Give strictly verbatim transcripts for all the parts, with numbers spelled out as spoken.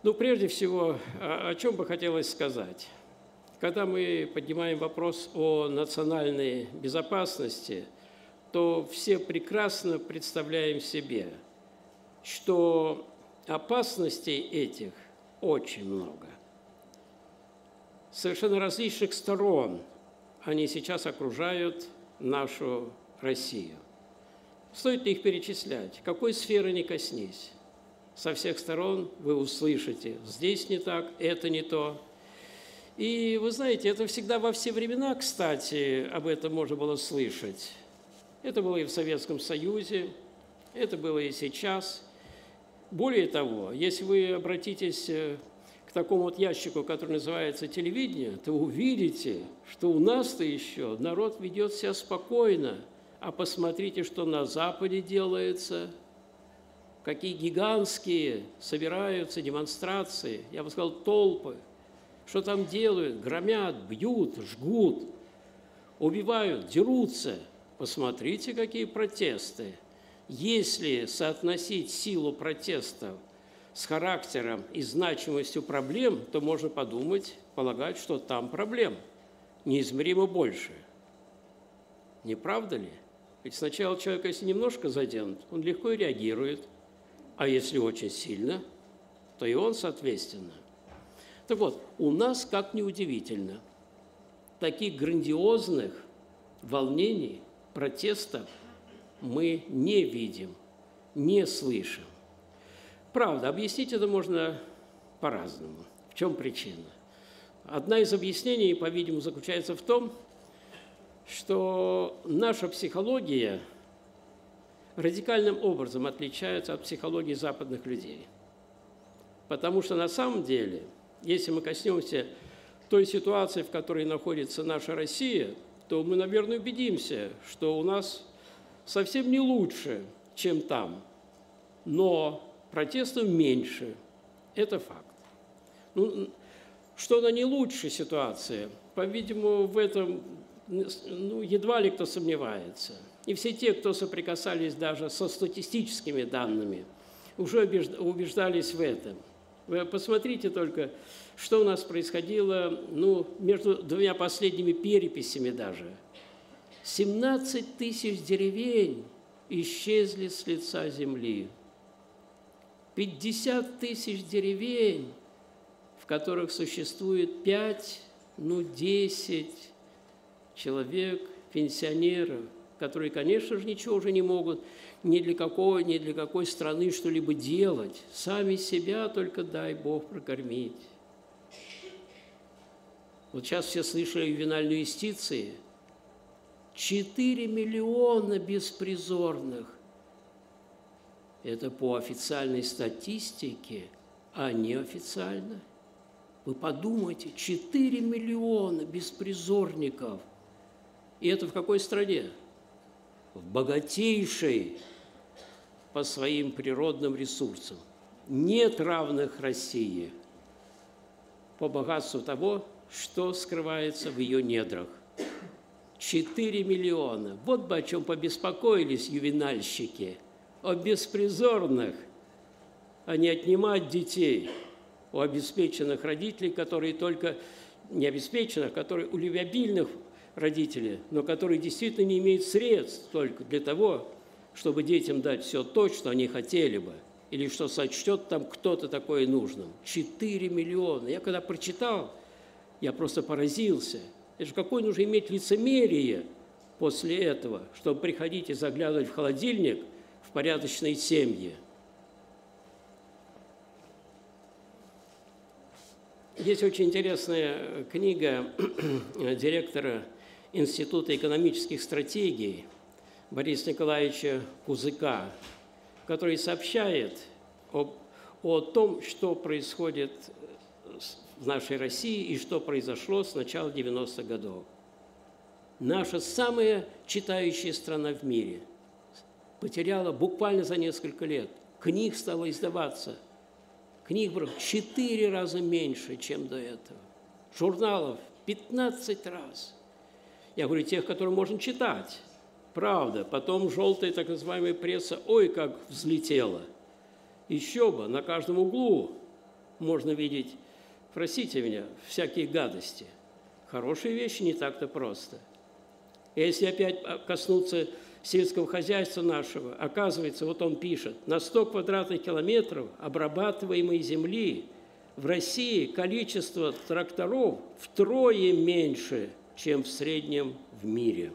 Ну, прежде всего, о, о чем бы хотелось сказать. Когда мы поднимаем вопрос о национальной безопасности, то все прекрасно представляем себе, что опасностей этих очень много. С совершенно различных сторон они сейчас окружают нашу Россию. Стоит ли их перечислять? Какой сферы ни коснись? Со всех сторон вы услышите: здесь не так, это не то. И вы знаете, это всегда во все времена, кстати, об этом можно было слышать. Это было и в Советском Союзе, это было и сейчас. Более того, если вы обратитесь к такому вот ящику, который называется телевидение, то увидите, что у нас-то еще народ ведет себя спокойно. А посмотрите, что на Западе делается, какие гигантские собираются демонстрации, я бы сказал, толпы. Что там делают? Громят, бьют, жгут, убивают, дерутся. Посмотрите, какие протесты. Если соотносить силу протестов с характером и значимостью проблем, то можно подумать, полагать, что там проблем неизмеримо больше. Не правда ли? Ведь сначала человек, если немножко заденут, он легко и реагирует, а если очень сильно, то и он соответственно. Так вот, у нас, как ни удивительно, таких грандиозных волнений, протестов мы не видим, не слышим. Правда, объяснить это можно по-разному. В чем причина? Одна из объяснений, по-видимому, заключается в том, что наша психология радикальным образом отличается от психологии западных людей. Потому что на самом деле, если мы коснемся той ситуации, в которой находится наша Россия, то мы, наверное, убедимся, что у нас совсем не лучше, чем там, но протестов меньше. Это факт. Ну, что она не лучшая ситуация, по-видимому, в этом ну, едва ли кто сомневается. И все те, кто соприкасались даже со статистическими данными, уже убеждались в этом. Вы посмотрите только, что у нас происходило ну, между двумя последними переписями даже. семнадцать тысяч деревень исчезли с лица земли. пятьдесят тысяч деревень, в которых существует пять, ну, десять человек, пенсионеров, которые, конечно же, ничего уже не могут ни для какой, ни для какой страны что-либо делать. Сами себя только дай Бог прокормить. Вот сейчас все слышали о ювенальной юстиции. Четыре миллиона беспризорных. Это по официальной статистике, а неофициально. Вы подумайте, четыре миллиона беспризорников. И это в какой стране? В богатейшей по своим природным ресурсам. Нет равных России по богатству того, что скрывается в ее недрах. Четыре миллиона. Вот бы о чем побеспокоились ювенальщики. О беспризорных, а не отнимать детей у обеспеченных родителей, которые только не обеспеченных, которые у любвеобильных родителей, но которые действительно не имеют средств только для того, чтобы детям дать все то, что они хотели бы, или что сочтет там кто-то такое нужным. Четыре миллиона. Я когда прочитал, я просто поразился. Это же какое нужно иметь лицемерие после этого, чтобы приходить и заглядывать в холодильник в порядочной семье. Есть очень интересная книга директора Института экономических стратегий Бориса Николаевича Кузыка, который сообщает об, о том, что происходит в нашей России и что произошло с начала девяностых годов. Наша самая читающая страна в мире потеряла буквально за несколько лет. Книг стало издаваться. Книг было в четыре раза меньше, чем до этого. Журналов пятнадцать раз. Я говорю, тех, которые можно читать. Правда, потом желтая так называемая пресса, ой, как взлетела. Еще бы, на каждом углу можно видеть, простите меня, всякие гадости. Хорошие вещи не так-то просто. И если опять коснуться сельского хозяйства нашего, оказывается, вот он пишет, на сто квадратных километров обрабатываемой земли в России количество тракторов втрое меньше, чем в среднем в мире.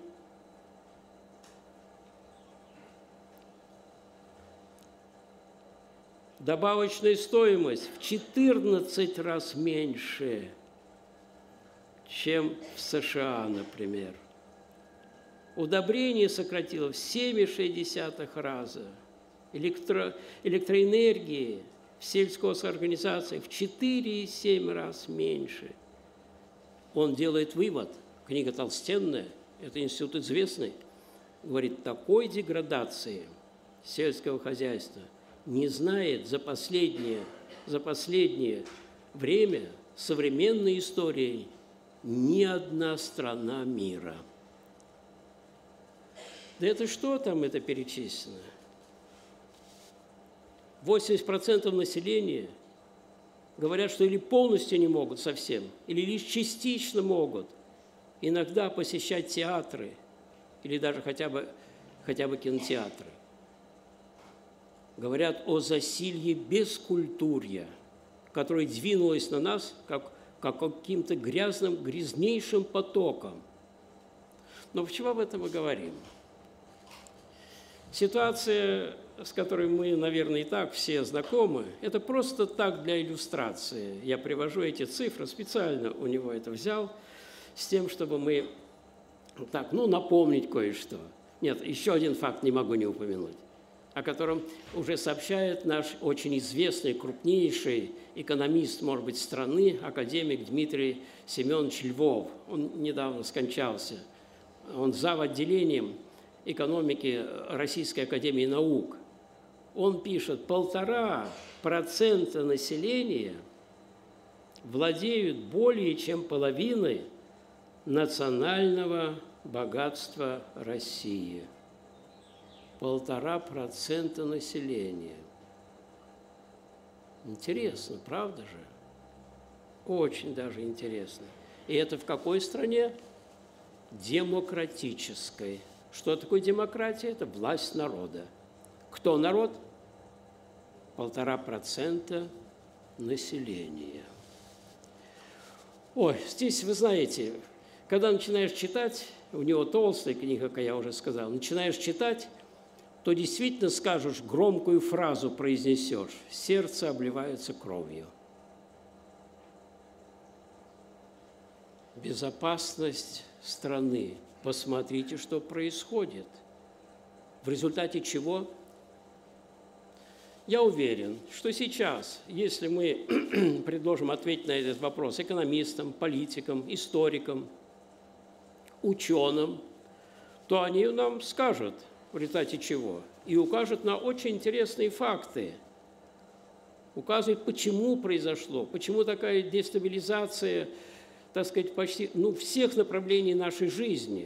Добавочная стоимость в четырнадцать раз меньше, чем в США, например. Удобрение сократило в семь и шесть десятых раза. Электро, электроэнергии в сельхозорганизациях в четыре и семь раз меньше. Он делает вывод, книга толстенная, это институт известный, говорит, такой деградации сельского хозяйства не знает за последнее, за последнее время современной истории ни одна страна мира. Да это что там это перечислено? восемьдесят процентов населения говорят, что или полностью не могут совсем, или лишь частично могут иногда посещать театры или даже хотя бы, хотя бы кинотеатры. Говорят о засилье бескультурья, которое двинулось на нас как, как каким-то грязным, грязнейшим потоком. Но почему об этом мы говорим? Ситуация, с которой мы, наверное, и так все знакомы, это просто так для иллюстрации. Я привожу эти цифры, специально у него это взял, с тем, чтобы мы так, ну, напомнить кое-что. Нет, еще один факт не могу не упомянуть, о котором уже сообщает наш очень известный, крупнейший экономист, может быть, страны, академик Дмитрий Семенович Львов. Он недавно скончался. Он зав. Отделением экономики Российской академии наук. Он пишет, полтора процента населения владеют более чем половиной национального богатства России. Полтора процента населения. Интересно, правда же? Очень даже интересно. И это в какой стране? Демократической. Что такое демократия? Это власть народа. Кто народ? Полтора процента населения. Ой, здесь, вы знаете, когда начинаешь читать, у него толстая книга, как я уже сказал, начинаешь читать, то действительно скажешь, громкую фразу произнесешь, сердце обливается кровью. Безопасность страны. Посмотрите, что происходит. В результате чего? Я уверен, что сейчас, если мы предложим ответить на этот вопрос экономистам, политикам, историкам, ученым, то они нам скажут, в результате чего, и укажут на очень интересные факты, указывают, почему произошло, почему такая дестабилизация, так сказать, почти ну, всех направлений нашей жизни.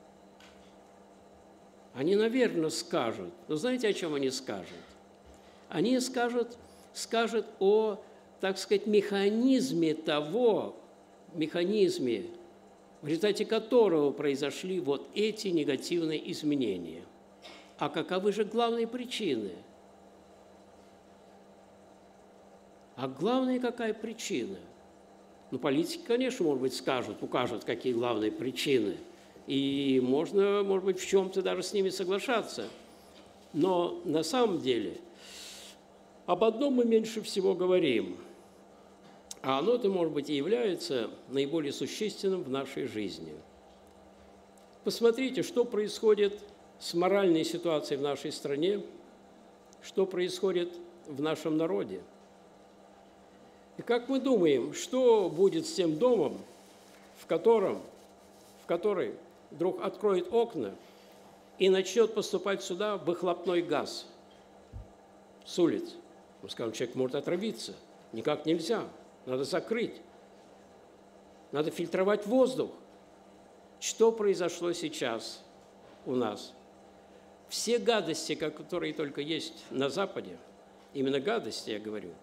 Они, наверное, скажут, но знаете, о чем они скажут? Они скажут, скажут о, так сказать, механизме того, механизме, в результате которого произошли вот эти негативные изменения. А каковы же главные причины? А главная какая причина? Ну, политики, конечно, может быть, скажут, укажут, какие главные причины. И можно, может быть, в чем-то даже с ними соглашаться. Но на самом деле об одном мы меньше всего говорим. А оно-то, может быть, и является наиболее существенным в нашей жизни. Посмотрите, что происходит с моральной ситуацией в нашей стране, что происходит в нашем народе. И как мы думаем, что будет с тем домом, в котором, в который вдруг откроет окна и начнет поступать сюда выхлопной газ с улиц? Мы скажем, человек может отравиться. Никак нельзя. Надо закрыть. Надо фильтровать воздух. Что произошло сейчас у нас? Все гадости, которые только есть на Западе, именно гадости, я говорю,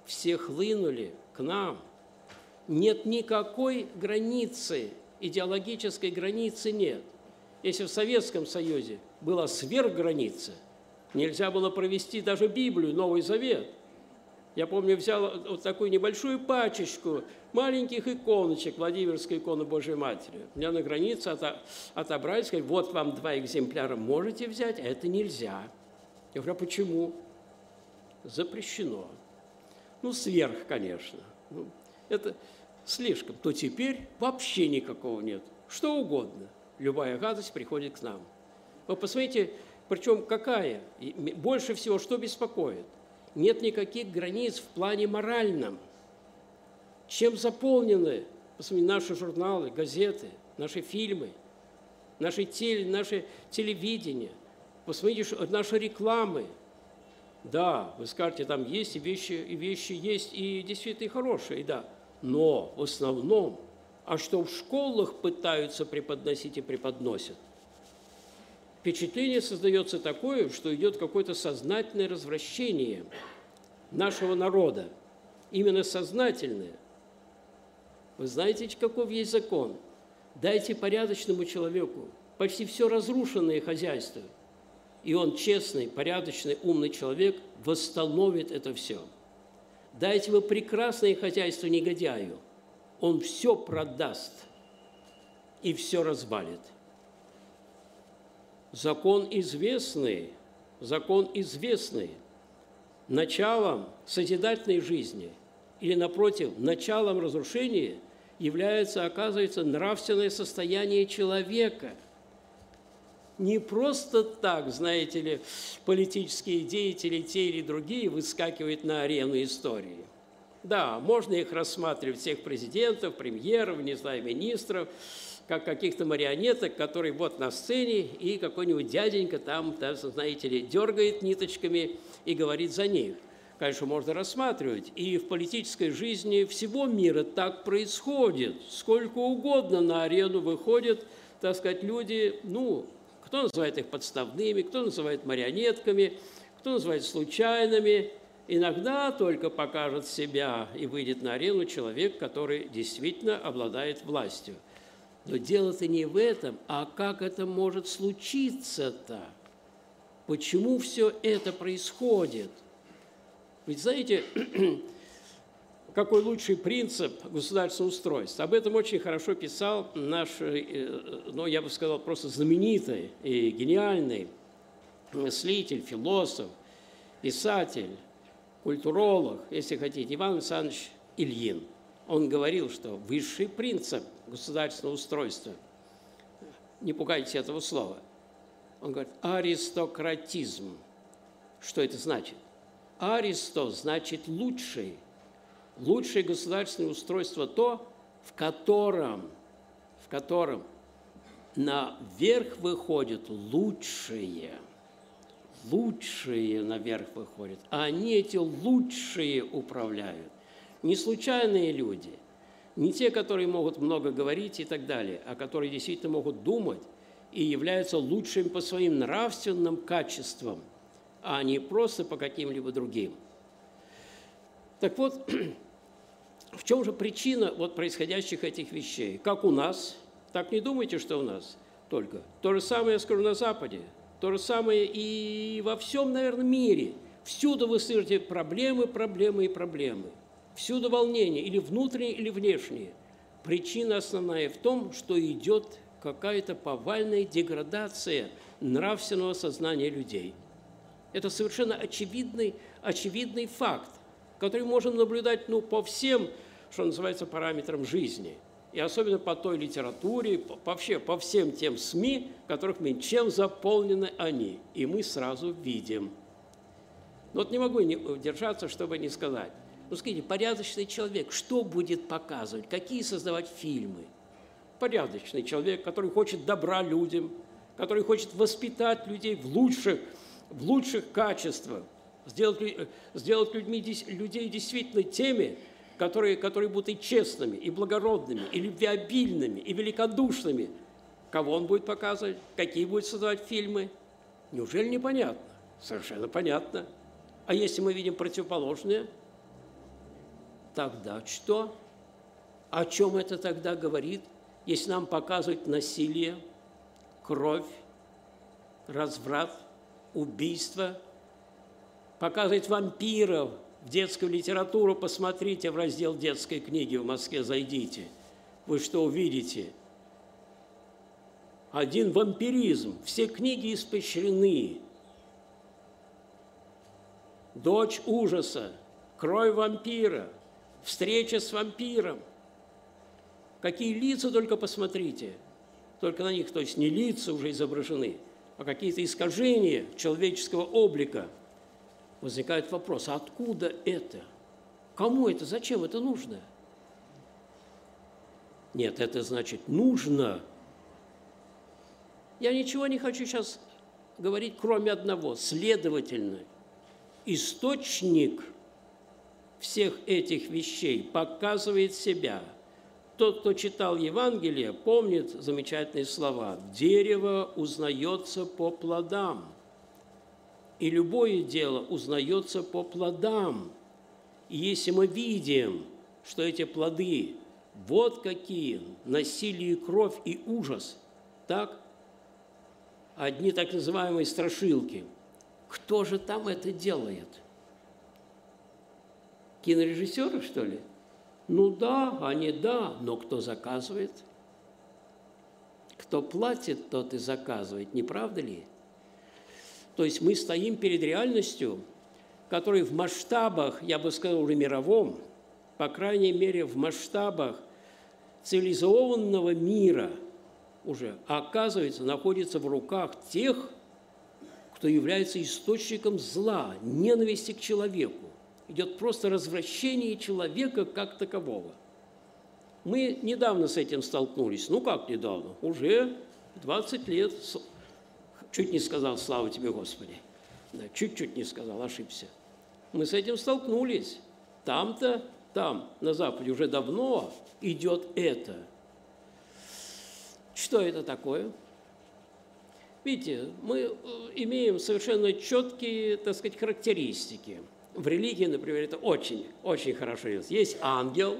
все хлынули к нам. Нет никакой границы, идеологической границы нет. Если в Советском Союзе была сверхграница, нельзя было провести даже Библию, Новый Завет. Я помню, взял вот такую небольшую пачечку маленьких иконочек, Владимирской иконы Божьей Матери. У меня на границе отобрали, сказали, вот вам два экземпляра, можете взять, а это нельзя. Я говорю, а почему? Запрещено. Ну, сверх, конечно. Ну, это слишком. То теперь вообще никакого нет. Что угодно. Любая гадость приходит к нам. Вы посмотрите, причем какая? Больше всего что беспокоит? Нет никаких границ в плане моральном. Чем заполнены, посмотрите, наши журналы, газеты, наши фильмы, наши, теле, наши телевидение, посмотрите, наши рекламы. Да, вы скажете, там есть и вещи, и вещи есть, и действительно хорошие, да. Но в основном, а что в школах пытаются преподносить и преподносят, впечатление создается такое, что идет какое-то сознательное развращение нашего народа, именно сознательное. Вы знаете, каков есть закон? Дайте порядочному человеку почти все разрушенное хозяйство, и он честный, порядочный, умный человек восстановит это все. Дайте вы прекрасное хозяйство негодяю, он все продаст и все развалит. Закон известный, закон известный, началом созидательной жизни или, напротив, началом разрушения является, оказывается, нравственное состояние человека. Не просто так, знаете ли, политические деятели, те или другие, выскакивают на арену истории. Да, можно их рассматривать, всех президентов, премьеров, не знаю, министров, как каких-то марионеток, которые вот на сцене, и какой-нибудь дяденька там, да, знаете ли, дергает ниточками и говорит за них. Конечно, можно рассматривать. И в политической жизни всего мира так происходит. Сколько угодно на арену выходят, так сказать, люди, ну, кто называет их подставными, кто называет марионетками, кто называет случайными. Иногда только покажет себя и выйдет на арену человек, который действительно обладает властью. Но дело-то не в этом, а как это может случиться-то? Почему все это происходит? Ведь знаете, какой лучший принцип государственного устройства? Об этом очень хорошо писал наш, ну, я бы сказал, просто знаменитый и гениальный мыслитель, философ, писатель, культуролог, если хотите, Иван Александрович Ильин. Он говорил, что высший принцип государственного устройства, не пугайтесь этого слова, он говорит, аристократизм. Что это значит? Аристо значит лучший. Лучшее государственное устройство то, в котором, в котором наверх выходят лучшие. Лучшие наверх выходят, а они эти лучшие управляют. Не случайные люди, не те, которые могут много говорить и так далее, а которые действительно могут думать и являются лучшими по своим нравственным качествам, а не просто по каким-либо другим. Так вот, в чем же причина вот происходящих этих вещей? Как у нас, так не думайте, что у нас только. То же самое, я скажу, на Западе, то же самое и во всем, наверное, мире. Всюду вы слышите проблемы, проблемы и проблемы. Всюду волнение, или внутреннее, или внешнее. Причина основная в том, что идет какая-то повальная деградация нравственного сознания людей. Это совершенно очевидный, очевидный факт, который можем наблюдать ну, по всем, что называется, параметрам жизни. И особенно по той литературе, по, вообще по всем тем СМИ, которых мы, чем заполнены они. И мы сразу видим. Но вот не могу не удержаться, чтобы не сказать. Ну, скажите, порядочный человек, что будет показывать, какие создавать фильмы? Порядочный человек, который хочет добра людям, который хочет воспитать людей в лучших, в лучших качествах, сделать, сделать людьми, людей действительно теми, которые, которые будут и честными, и благородными, и любвеобильными, и великодушными. Кого он будет показывать, какие будет создавать фильмы? Неужели непонятно? Совершенно понятно. А если мы видим противоположное? Тогда что? О чем это тогда говорит, если нам показывают насилие, кровь, разврат, убийство, показывает вампиров в детскую литературу, посмотрите в раздел детской книги в Москве, зайдите. Вы что увидите? Один вампиризм, все книги испещрены. Дочь ужаса, кровь вампира, встреча с вампиром. Какие лица только посмотрите, только на них, то есть не лица уже изображены, а какие-то искажения человеческого облика. Возникает вопрос, а откуда это? Кому это? Зачем это нужно? Нет, это значит нужно. Я ничего не хочу сейчас говорить, кроме одного. Следовательно, источник всех этих вещей показывает себя. Тот, кто читал Евангелие, помнит замечательные слова. «Дерево узнается по плодам». И любое дело узнается по плодам. И если мы видим, что эти плоды вот какие, насилие, кровь и ужас, так, одни так называемые страшилки, кто же там это делает? Кинорежиссеры, что ли? Ну да, они да, но кто заказывает? Кто платит, тот и заказывает, не правда ли? То есть мы стоим перед реальностью, которая в масштабах, я бы сказал, уже мировом, по крайней мере, в масштабах цивилизованного мира уже, оказывается, находится в руках тех, кто является источником зла, ненависти к человеку. Идет просто развращение человека как такового. Мы недавно с этим столкнулись. Ну, как недавно? Уже двадцать лет. Чуть не сказал, слава тебе, Господи. Да, чуть-чуть не сказал, ошибся. Мы с этим столкнулись. Там-то, там, на Западе, уже давно идет это. Что это такое? Видите, мы имеем совершенно четкие, так сказать, характеристики. В религии, например, это очень, очень хорошо есть. Есть ангел,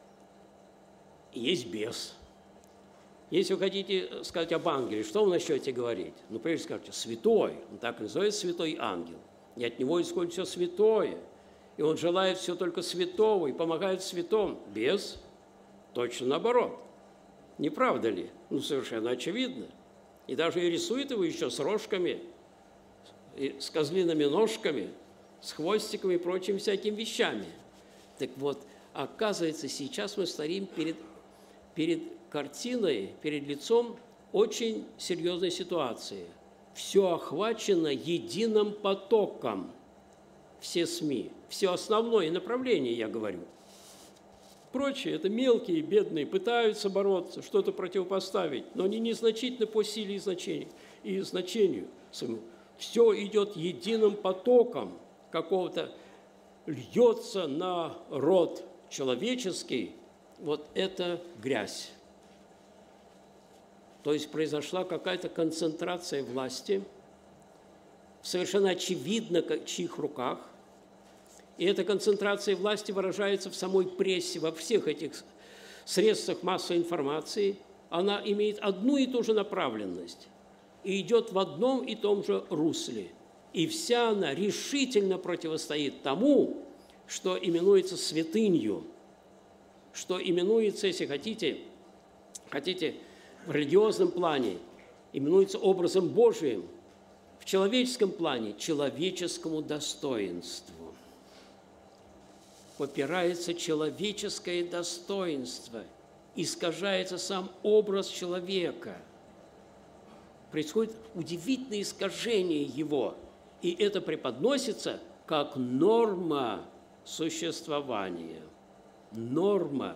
есть бес. Если вы хотите сказать об ангеле, что вы начнете говорить? Ну, прежде скажете, святой. Он так и называется, святой ангел. И от него исходит все святое. И он желает все только святого и помогает святому. Бес точно наоборот. Не правда ли? Ну, совершенно очевидно. И даже и рисует его еще с рожками, и с козлиными ножками, с хвостиками и прочими всякими вещами. Так вот, оказывается, сейчас мы стоим перед, перед картиной, перед лицом очень серьезной ситуации. Все охвачено единым потоком. Все СМИ, все основное направление, я говорю. Прочие, это мелкие, бедные, пытаются бороться, что-то противопоставить, но они незначительны по силе и значению. И значению своему. Все идет единым потоком какого-то, льется на род человеческий, вот это грязь. То есть произошла какая-то концентрация власти, совершенно очевидно, в чьих руках. И эта концентрация власти выражается в самой прессе, во всех этих средствах массовой информации. Она имеет одну и ту же направленность и идет в одном и том же русле. И вся она решительно противостоит тому, что именуется святынью, что именуется, если хотите, хотите, в религиозном плане, именуется образом Божиим, в человеческом плане – человеческому достоинству. Попирается человеческое достоинство, искажается сам образ человека. Происходит удивительное искажение его, и это преподносится как норма существования. Норма.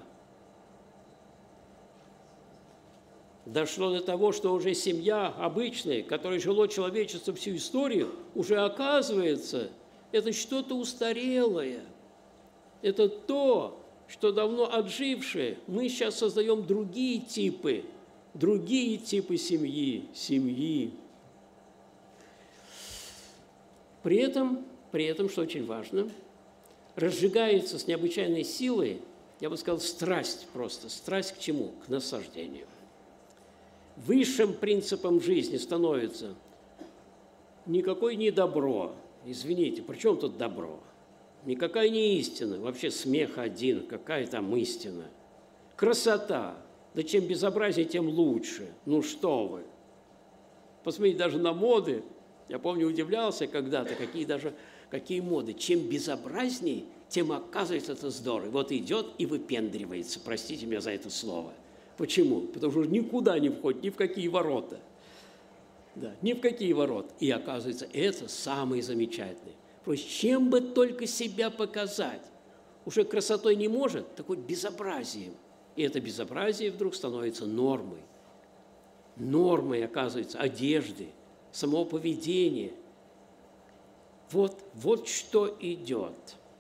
Дошло до того, что уже семья обычная, которой жило человечество всю историю, уже оказывается, это что-то устарелое. Это то, что давно отжившее. Мы сейчас создаем другие типы, другие типы семьи, семьи. При этом, при этом, что очень важно, разжигается с необычайной силой, я бы сказал, страсть просто. Страсть к чему? К наслаждению. Высшим принципом жизни становится никакое не добро. Извините, при чем тут добро? Никакая не истина. Вообще смех один, какая там истина. Красота. Да чем безобразнее, тем лучше. Ну что вы. Посмотрите даже на моды. Я помню, удивлялся когда-то, какие даже какие моды. Чем безобразней, тем, оказывается, это здорово. Вот идет и выпендривается. Простите меня за это слово. Почему? Потому что никуда не входит, ни в какие ворота. Да, ни в какие ворота. И оказывается, это самое замечательное. То есть, чем бы только себя показать. Уже красотой не может, так вот безобразием. И это безобразие вдруг становится нормой. Нормой, оказывается, одежды, самого поведения. Вот, вот что идет.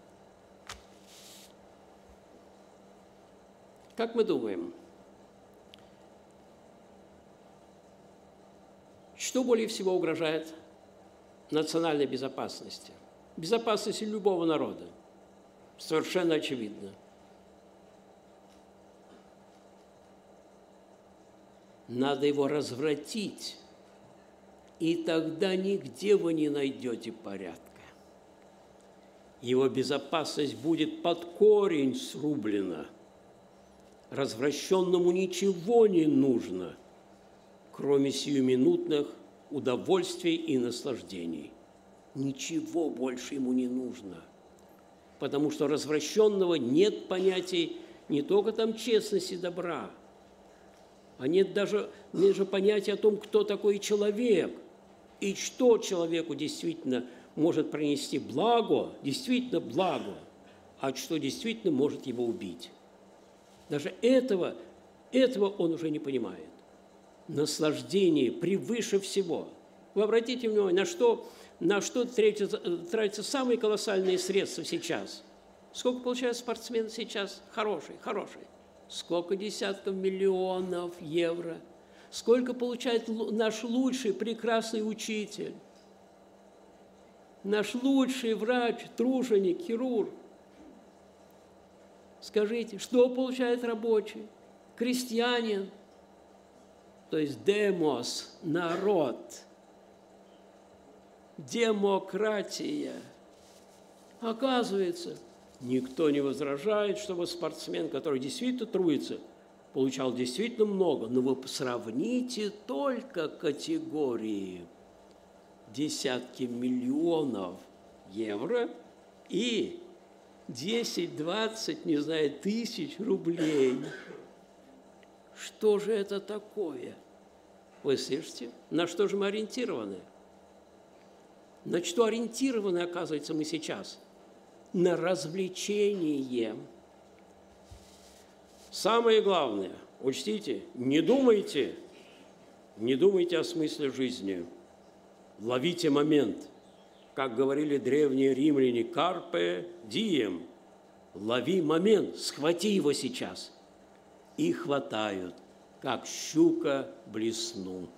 Как мы думаем, что более всего угрожает национальной безопасности? Безопасности любого народа. Совершенно очевидно. Надо его развратить, и тогда нигде вы не найдете порядка. Его безопасность будет под корень срублена. Развращенному ничего не нужно, кроме сиюминутных удовольствий и наслаждений. Ничего больше ему не нужно, потому что развращенного нет понятий не только там честности и добра, а нет даже, нет же понятия о том, кто такой человек, и что человеку действительно может принести благо, действительно благо, а что действительно может его убить. Даже этого, этого он уже не понимает. Наслаждение превыше всего. Вы обратите внимание, на что, на что тратятся, тратятся самые колоссальные средства сейчас. Сколько получает спортсмен сейчас? Хороший, хороший. Сколько десятков миллионов евро. Сколько получает наш лучший, прекрасный учитель. Наш лучший врач, труженик, хирург. Скажите, что получает рабочий, крестьянин, то есть демос, народ, демократия. Оказывается, никто не возражает, чтобы спортсмен, который действительно трудится, получал действительно много, но вы сравните только категории десятки миллионов евро и десять-двадцать, не знаю, тысяч рублей. Что же это такое? Вы слышите? На что же мы ориентированы? На что ориентированы, оказывается, мы сейчас? На развлечение. Самое главное, учтите, не думайте, не думайте о смысле жизни. Ловите момент. Как говорили древние римляне, «карпе дием» – лови момент, схвати его сейчас. И хватают, как щука блесну.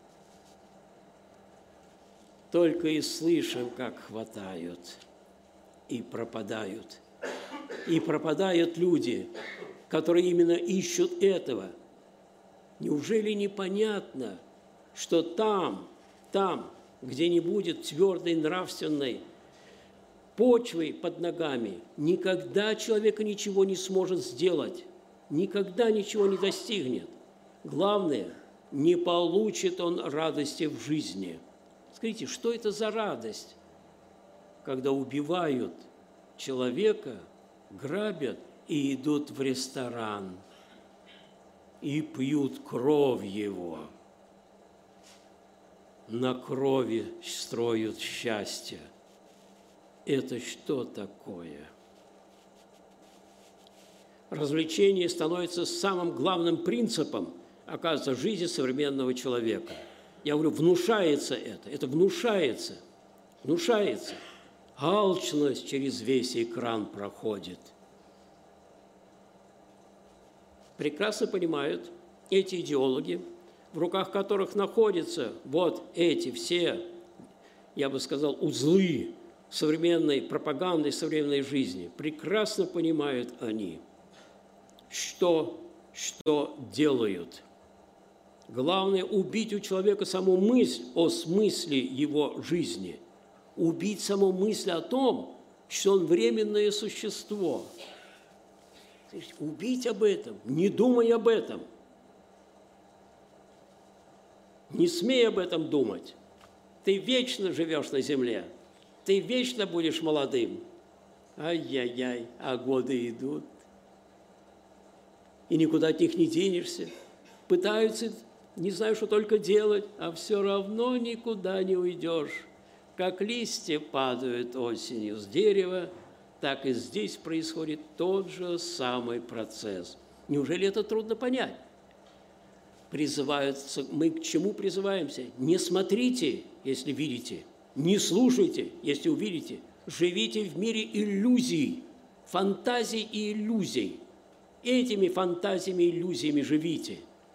Только и слышим, как хватают, и пропадают. И пропадают люди, которые именно ищут этого. Неужели непонятно, что там, там, где не будет твердой нравственной почвы под ногами, никогда человек ничего не сможет сделать, никогда ничего не достигнет. Главное, не получит он радости в жизни. Скажите, что это за радость, когда убивают человека, грабят и идут в ресторан и пьют кровь его? На крови строят счастье. Это что такое? Развлечение становится самым главным принципом, оказывается, жизни современного человека. Я говорю, внушается это, это внушается, внушается. Алчность через весь экран проходит. Прекрасно понимают эти идеологи, в руках которых находятся вот эти все, я бы сказал, узлы современной пропаганды, современной жизни, прекрасно понимают они, что, что делают. Главное – убить у человека саму мысль о смысле его жизни, убить саму мысль о том, что он временное существо. Убить об этом, не думай об этом, не смей об этом думать. Ты вечно живешь на земле, ты вечно будешь молодым. Ай-яй-яй, а годы идут, и никуда от них не денешься. Пытаются, не знаю, что только делать, а все равно никуда не уйдешь. Как листья падают осенью с дерева, так и здесь происходит тот же самый процесс. Неужели это трудно понять? Призываются, мы к чему призываемся? Не смотрите, если видите, не слушайте, если увидите. Живите в мире иллюзий, фантазий и иллюзий. Этими фантазиями и иллюзиями живите.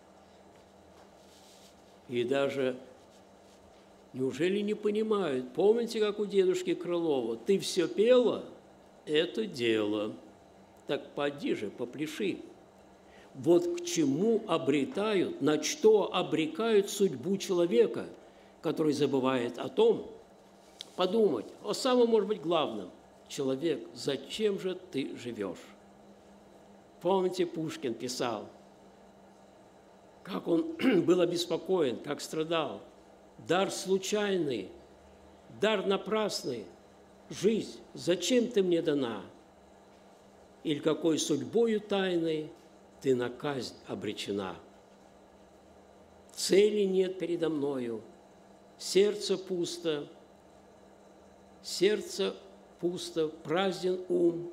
И даже, неужели не понимают? Помните, как у дедушки Крылова? Ты все пела? Это дело. Так поди же, попляши. Вот к чему обретают, на что обрекают судьбу человека, который забывает о том, подумать о самом, может быть, главном. Человек, зачем же ты живешь? Помните, Пушкин писал, как он был обеспокоен, как страдал. Дар случайный, дар напрасный, жизнь, зачем ты мне дана? Или какой судьбою тайной ты на казнь обречена? Цели нет передо мною, сердце пусто, сердце пусто, празден ум.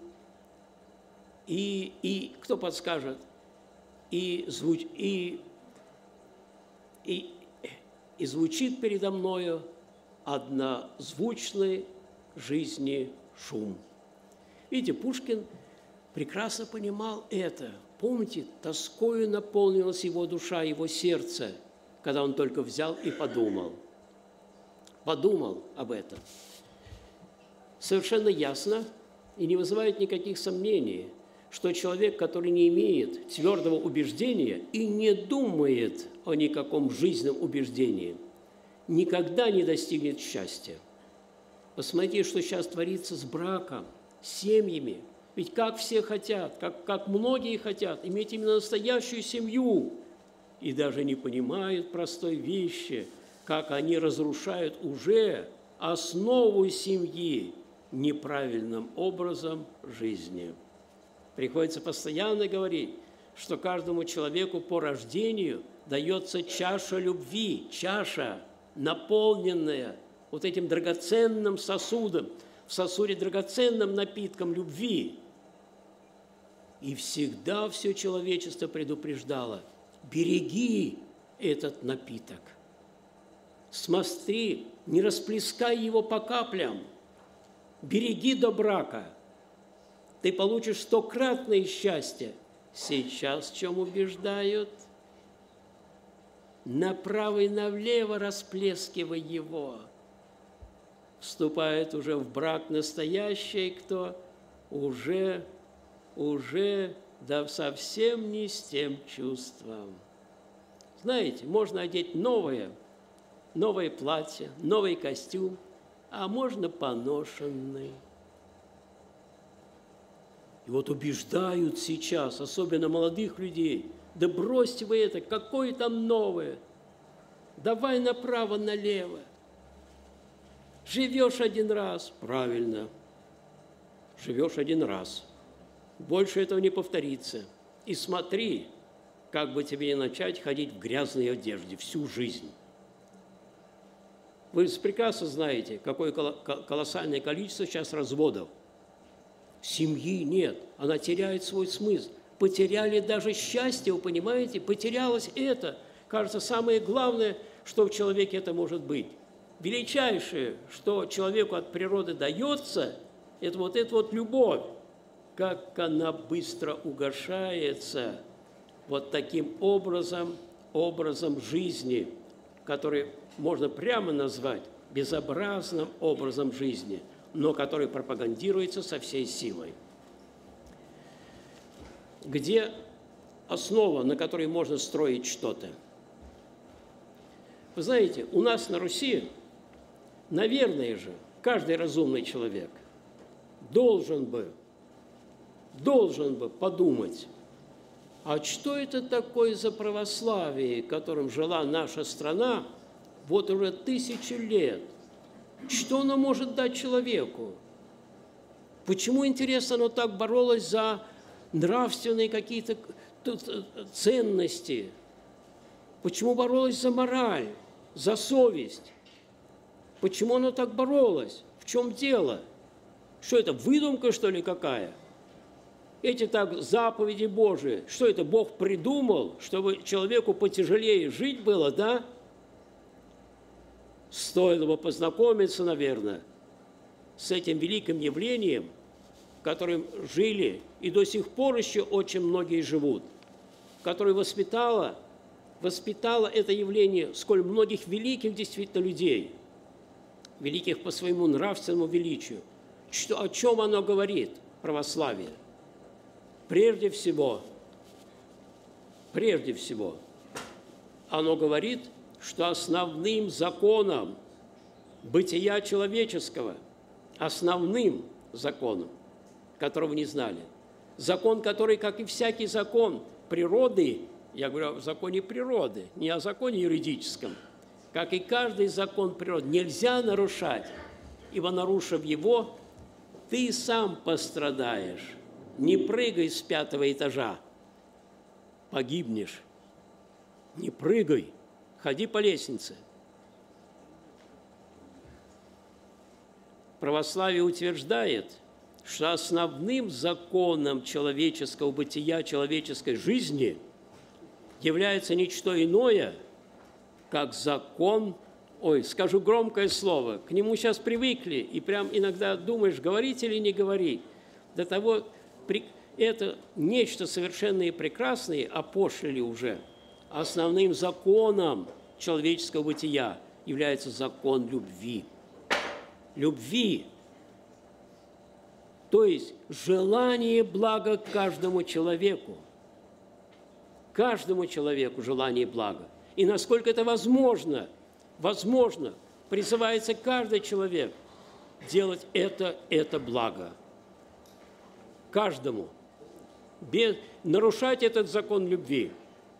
И, и кто подскажет? И, звуч, и, и, и звучит передо мною однозвучный жизни шум. Видите, Пушкин прекрасно понимал это. Помните, тоскою наполнилась его душа, его сердце, когда он только взял и подумал. Подумал об этом. Совершенно ясно и не вызывает никаких сомнений, что человек, который не имеет твердого убеждения и не думает о никаком жизненном убеждении, никогда не достигнет счастья. Посмотрите, что сейчас творится с браком, с семьями. Ведь как все хотят, как, как многие хотят иметь именно настоящую семью, и даже не понимают простой вещи, как они разрушают уже основу семьи неправильным образом жизни. Приходится постоянно говорить, что каждому человеку по рождению дается чаша любви, чаша, наполненная вот этим драгоценным сосудом, в сосуде драгоценным напитком любви. И всегда все человечество предупреждало: береги этот напиток. Смотри, не расплескай его по каплям. Береги до брака. Ты получишь стократное счастье. Сейчас в чем убеждают? Направо и налево расплескивай его. Вступает уже в брак настоящий, кто уже, уже, да совсем не с тем чувством. Знаете, можно одеть новое, новое платье, новый костюм, а можно поношенный. И вот убеждают сейчас, особенно молодых людей: да бросьте вы это, какое там новое, давай направо-налево. Живешь один раз, правильно, живешь один раз, больше этого не повторится. И смотри, как бы тебе не начать ходить в грязной одежде всю жизнь. Вы прекрасно знаете, какое колоссальное количество сейчас разводов. Семьи нет, она теряет свой смысл. Потеряли даже счастье, вы понимаете? Потерялось это. Кажется, самое главное, что в человеке это может быть. Величайшее, что человеку от природы дается, это вот эта вот любовь. Как она быстро угошается вот таким образом, образом жизни, который можно прямо назвать безобразным образом жизни. но который пропагандируется со всей силой. Где основа, на которой можно строить что-то? Вы знаете, у нас на Руси, наверное же, каждый разумный человек должен бы, должен бы подумать, а что это такое за православие, которым жила наша страна вот уже тысячи лет? Что оно может дать человеку? Почему, интересно, оно так боролось за нравственные какие-то ценности? Почему боролось за мораль, за совесть? Почему оно так боролось? В чем дело? Что это, выдумка, что ли, какая? Эти так заповеди Божии, что это, Бог придумал, чтобы человеку потяжелее жить было, да? Стоило бы познакомиться, наверное, с этим великим явлением, которым жили и до сих пор еще очень многие живут, которое воспитало, воспитало это явление, сколь многих великих действительно людей, великих по своему нравственному величию. Что, о чем оно говорит, православие? Прежде всего, прежде всего, оно говорит, что основным законом бытия человеческого, основным законом, которого не знали, закон, который, как и всякий закон природы, я говорю о законе природы, не о законе юридическом, как и каждый закон природы, нельзя нарушать, ибо, нарушив его, ты сам пострадаешь. Не прыгай с пятого этажа, погибнешь. Не прыгай, ходи по лестнице. Православие утверждает, что основным законом человеческого бытия, человеческой жизни является ничто иное, как закон, ой, скажу громкое слово, к нему сейчас привыкли, и прям иногда думаешь, говорить или не говорить. До того, это нечто совершенное и прекрасное опошлили уже. Основным законом человеческого бытия является закон любви. Любви. То есть желание блага каждому человеку. Каждому человеку желание блага. И насколько это возможно, возможно, призывается каждый человек делать это, это благо. Каждому. Без, нарушать этот закон любви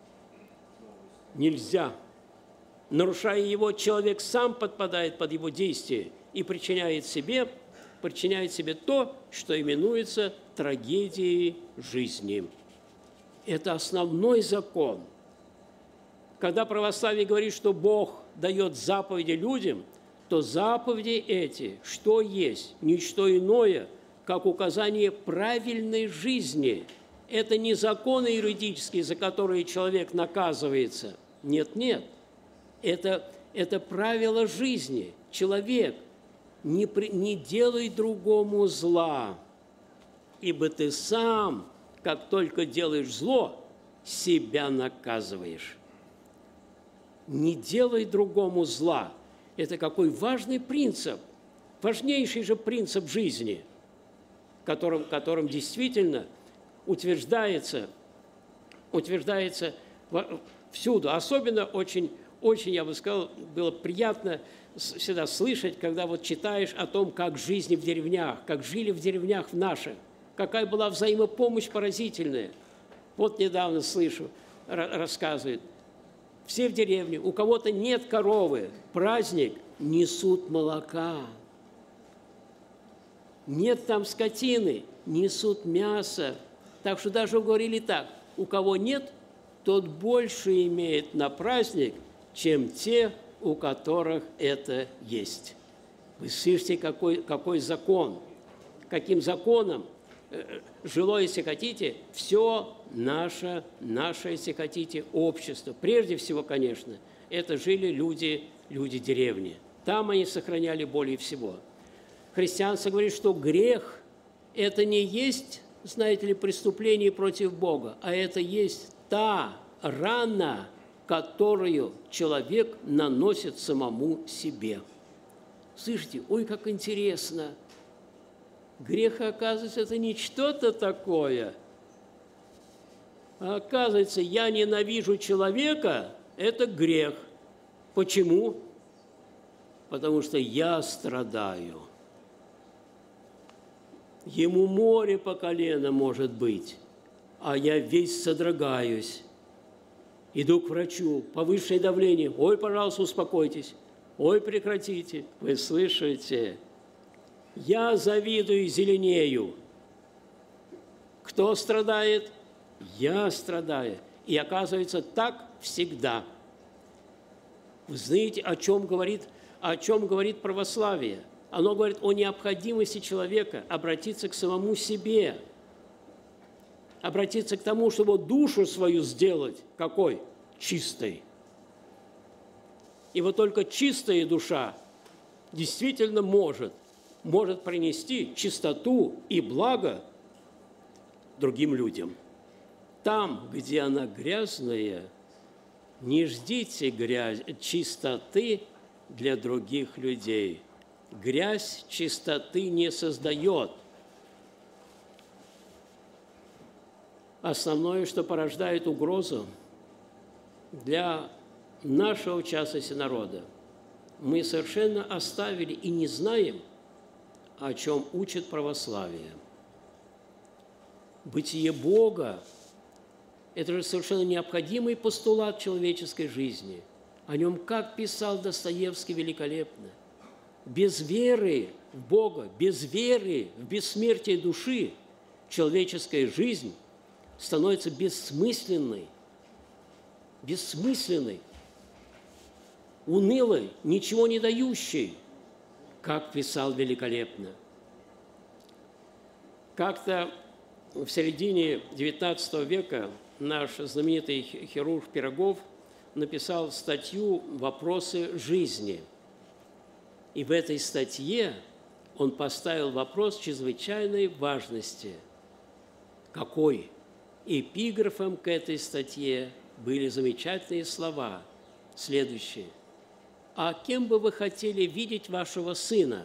нельзя. Нарушая его, человек сам подпадает под его действие и причиняет себе, причиняет себе то, что именуется трагедией жизни. Это основной закон. Когда православие говорит, что Бог дает заповеди людям, то заповеди эти, что есть? Ничто иное, как указание правильной жизни. Это не законы юридические, за которые человек наказывается. Нет, нет. Это, это правило жизни. Человек, не, при, не делай другому зла, ибо ты сам, как только делаешь зло, себя наказываешь. Не делай другому зла. Это какой важный принцип, важнейший же принцип жизни, которым, которым действительно утверждается, утверждается всюду. Особенно очень, очень, я бы сказал, было приятно всегда слышать, когда вот читаешь о том, как жизнь в деревнях, как жили в деревнях в наших, какая была взаимопомощь поразительная. Вот недавно слышу, рассказывает, все в деревне, у кого-то нет коровы, праздник, несут молока. Нет там скотины, несут мясо. Так что даже говорили так, у кого нет, тот больше имеет на праздник, чем те, у которых это есть. Вы слышите, какой, какой закон, каким законом жило, если хотите, все наше, наше, если хотите, общество. Прежде всего, конечно, это жили люди, люди деревни. Там они сохраняли более всего. Христианство говорит, что грех – это не есть, знаете ли, преступление против Бога, а это есть та рана, которую человек наносит самому себе. Слышите, ой, как интересно, Грех, оказывается, это не что-то такое. А оказывается, я ненавижу человека – это грех. Почему? Потому что я страдаю. Ему море по колено может быть, а я весь содрогаюсь. Иду к врачу, повышенное давление. Ой, пожалуйста, успокойтесь. Ой, прекратите. Вы слышите? Я завидую и зеленею. Кто страдает? Я страдаю. И оказывается, так всегда. Вы знаете, о чем говорит, о чем говорит православие? Оно говорит о необходимости человека обратиться к самому себе, обратиться к тому, чтобы душу свою сделать какой? Чистой. И вот только чистая душа действительно может, может принести чистоту и благо другим людям. Там, где она грязная, не ждите грязь, чистоты для других людей. Грязь чистоты не создает. Основное, что порождает угрозу для нашего, в частности, народа, мы совершенно оставили и не знаем, о чем учит православие. Бытие Бога – это же совершенно необходимый постулат человеческой жизни. О нем, как писал Достоевский великолепно. Без веры в Бога, без веры в бессмертие души человеческая жизнь становится бессмысленной, бессмысленной, унылой, ничего не дающей, как писал великолепно. Как-то в середине девятнадцатого века наш знаменитый хирург Пирогов написал статью «Вопросы жизни». И в этой статье он поставил вопрос чрезвычайной важности. Какой? Эпиграфом к этой статье были замечательные слова, следующие. «А кем бы вы хотели видеть вашего сына?»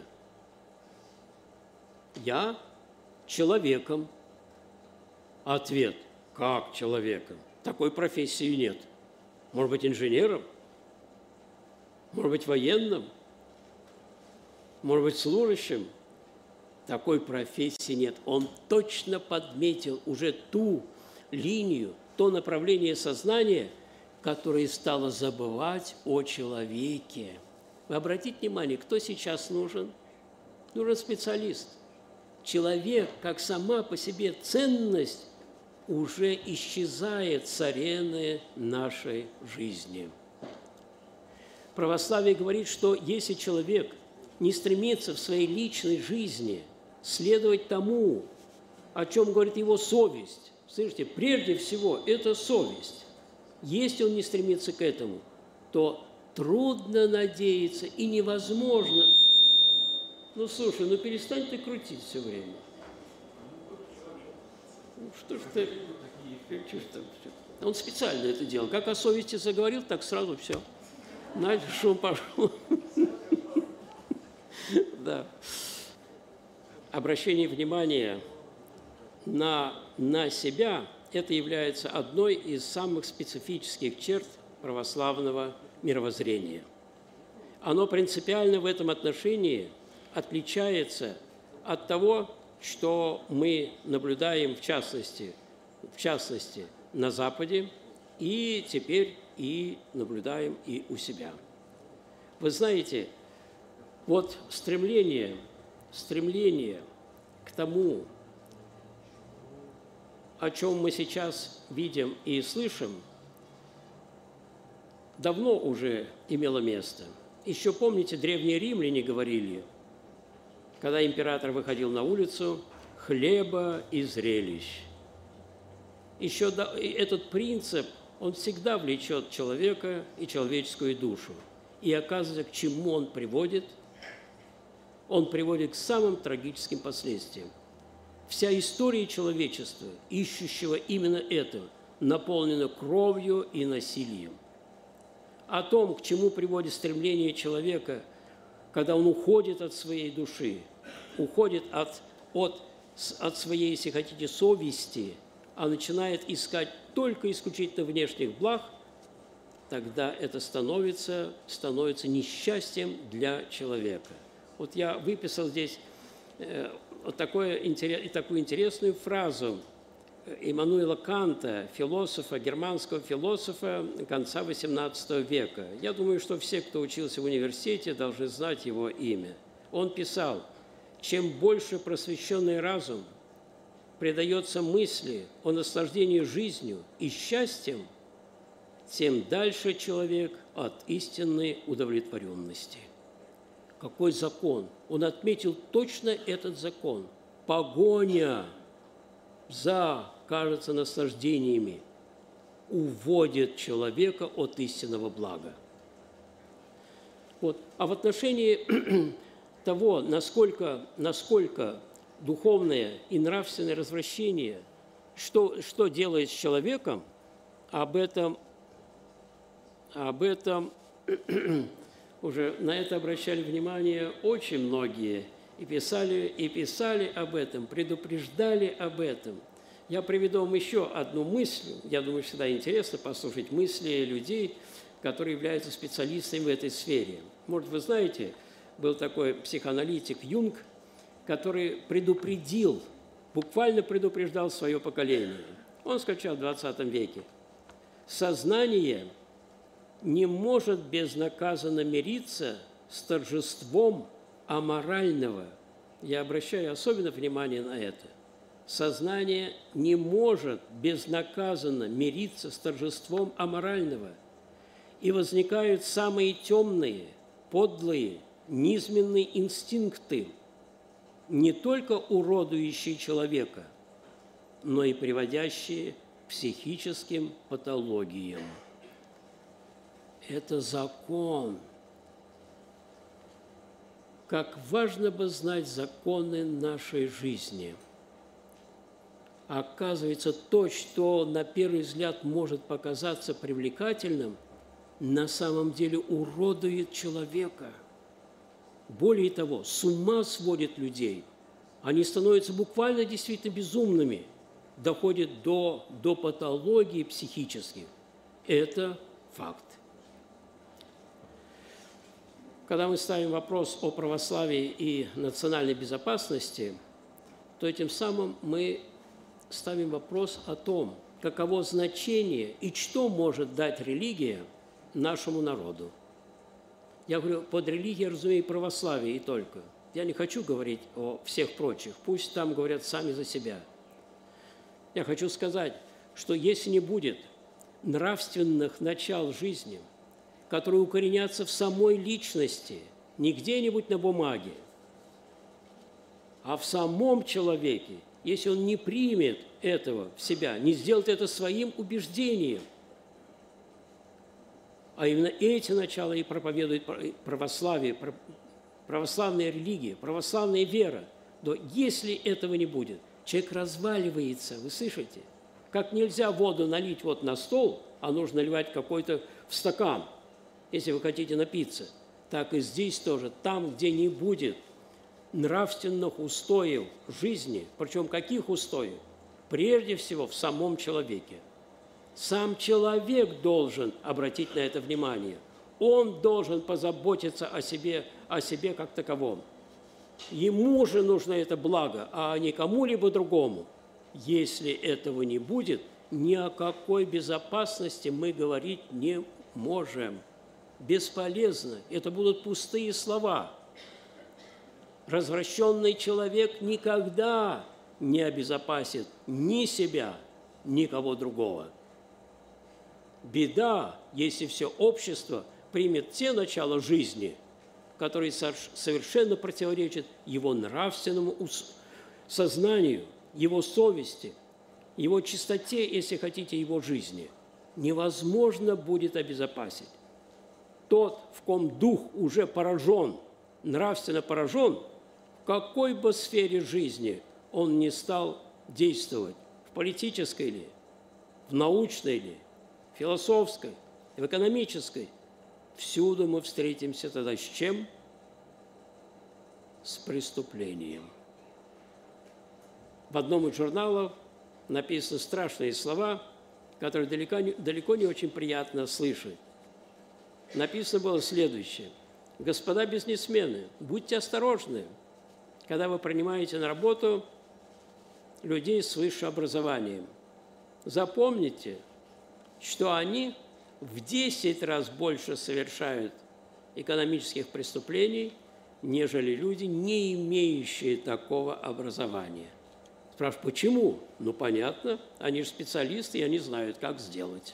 «Я человеком». Ответ. Как человеком? Такой профессии нет. Может быть, инженером? Может быть, военным? Может быть, служащим? Такой профессии нет. Он точно подметил уже ту линию, то направление сознания, которое стало забывать о человеке. Вы обратите внимание, кто сейчас нужен? Нужен специалист. Человек, как сама по себе ценность, уже исчезает с арены нашей жизни. Православие говорит, что если человек не стремится в своей личной жизни следовать тому, о чем говорит его совесть, слышите, прежде всего это совесть, если он не стремится к этому, то трудно надеяться и невозможно. Ну, слушай, ну перестань ты крутить все время. Ну, что ж ты... Он специально это делал. Как о совести заговорил, так сразу все. Дальше шум пошел. Да. Обращение внимания на, на себя – это является одной из самых специфических черт православного мировоззрения. Оно принципиально в этом отношении отличается от того, что мы наблюдаем в частности, в частности на Западе, и теперь и наблюдаем и у себя. Вы знаете, вот стремление, стремление к тому, о чем мы сейчас видим и слышим, давно уже имело место. Еще помните, древние римляне говорили, когда император выходил на улицу, хлеба и зрелищ. Еще этот принцип, он всегда влечет человека и человеческую душу. И оказывается, к чему он приводит? Он приводит к самым трагическим последствиям. Вся история человечества, ищущего именно это, наполнена кровью и насилием. О том, к чему приводит стремление человека, когда он уходит от своей души, уходит от, от, от своей, если хотите, совести, а начинает искать только исключительно внешних благ, тогда это становится, становится несчастьем для человека. Вот я выписал здесь э, вот такое, такую интересную фразу Иммануила Канта, философа, германского философа конца восемнадцатого века. Я думаю, что все, кто учился в университете, должны знать его имя. Он писал: «Чем больше просвещенный разум предается мысли о наслаждении жизнью и счастьем, тем дальше человек от истинной удовлетворенности». Какой закон? Он отметил точно этот закон. Погоня за, кажется, наслаждениями уводит человека от истинного блага. Вот. А в отношении того, насколько, насколько духовное и нравственное развращение, что, что делает с человеком, об этом, об этом уже на это обращали внимание очень многие, и писали, и писали об этом, предупреждали об этом. Я приведу вам еще одну мысль. Я думаю, всегда интересно послушать мысли людей, которые являются специалистами в этой сфере. Может, вы знаете, был такой психоаналитик Юнг, который предупредил, буквально предупреждал свое поколение. Он скачал в двадцатом веке. Сознание не может безнаказанно мириться с торжеством аморального. Я обращаю особенно внимание на это. Сознание не может безнаказанно мириться с торжеством аморального. И возникают самые темные, подлые, низменные инстинкты, не только уродующие человека, но и приводящие к психическим патологиям. Это закон. Как важно бы знать законы нашей жизни. Оказывается, то, что на первый взгляд может показаться привлекательным, на самом деле уродует человека. Более того, с ума сводит людей. Они становятся буквально действительно безумными, доходят до, до патологии психических. Это факт. Когда мы ставим вопрос о православии и национальной безопасности, то этим самым мы ставим вопрос о том, каково значение и что может дать религия нашему народу. Я говорю, под религией, разумею, православие и только. Я не хочу говорить о всех прочих, пусть там говорят сами за себя. Я хочу сказать, что если не будет нравственных начал жизни, которые укоренятся в самой личности, не где-нибудь на бумаге, а в самом человеке, если он не примет этого в себя, не сделает это своим убеждением, а именно эти начала и проповедует православие, православная религия, православная вера, то если этого не будет, человек разваливается, вы слышите? Как нельзя воду налить вот на стол, а нужно наливать какой-то в стакан, если вы хотите напиться, так и здесь тоже, там, где не будет нравственных устоев жизни, причем каких устоев? Прежде всего в самом человеке. Сам человек должен обратить на это внимание. Он должен позаботиться о себе, о себе как таковом. Ему же нужно это благо, а не кому-либо другому. Если этого не будет, ни о какой безопасности мы говорить не можем. Бесполезно. Это будут пустые слова. Развращенный человек никогда не обезопасит ни себя, ни кого другого. Беда, если все общество примет те начала жизни, которые совершенно противоречат его нравственному сознанию, его совести, его чистоте, если хотите, его жизни. Невозможно будет обезопасить. Тот, в ком дух уже поражен, нравственно поражен, в какой бы сфере жизни он не стал действовать, в политической ли, в научной ли, в философской, в экономической, всюду мы встретимся тогда с чем? С преступлением. в одном из журналов написаны страшные слова, которые далеко не, далеко не очень приятно слышать. Написано было следующее. Господа бизнесмены, будьте осторожны, когда вы принимаете на работу людей с высшим образованием. Запомните, что они в десять раз больше совершают экономических преступлений, нежели люди, не имеющие такого образования. Спрашивают, почему? Ну, понятно, они же специалисты, и они знают, как сделать.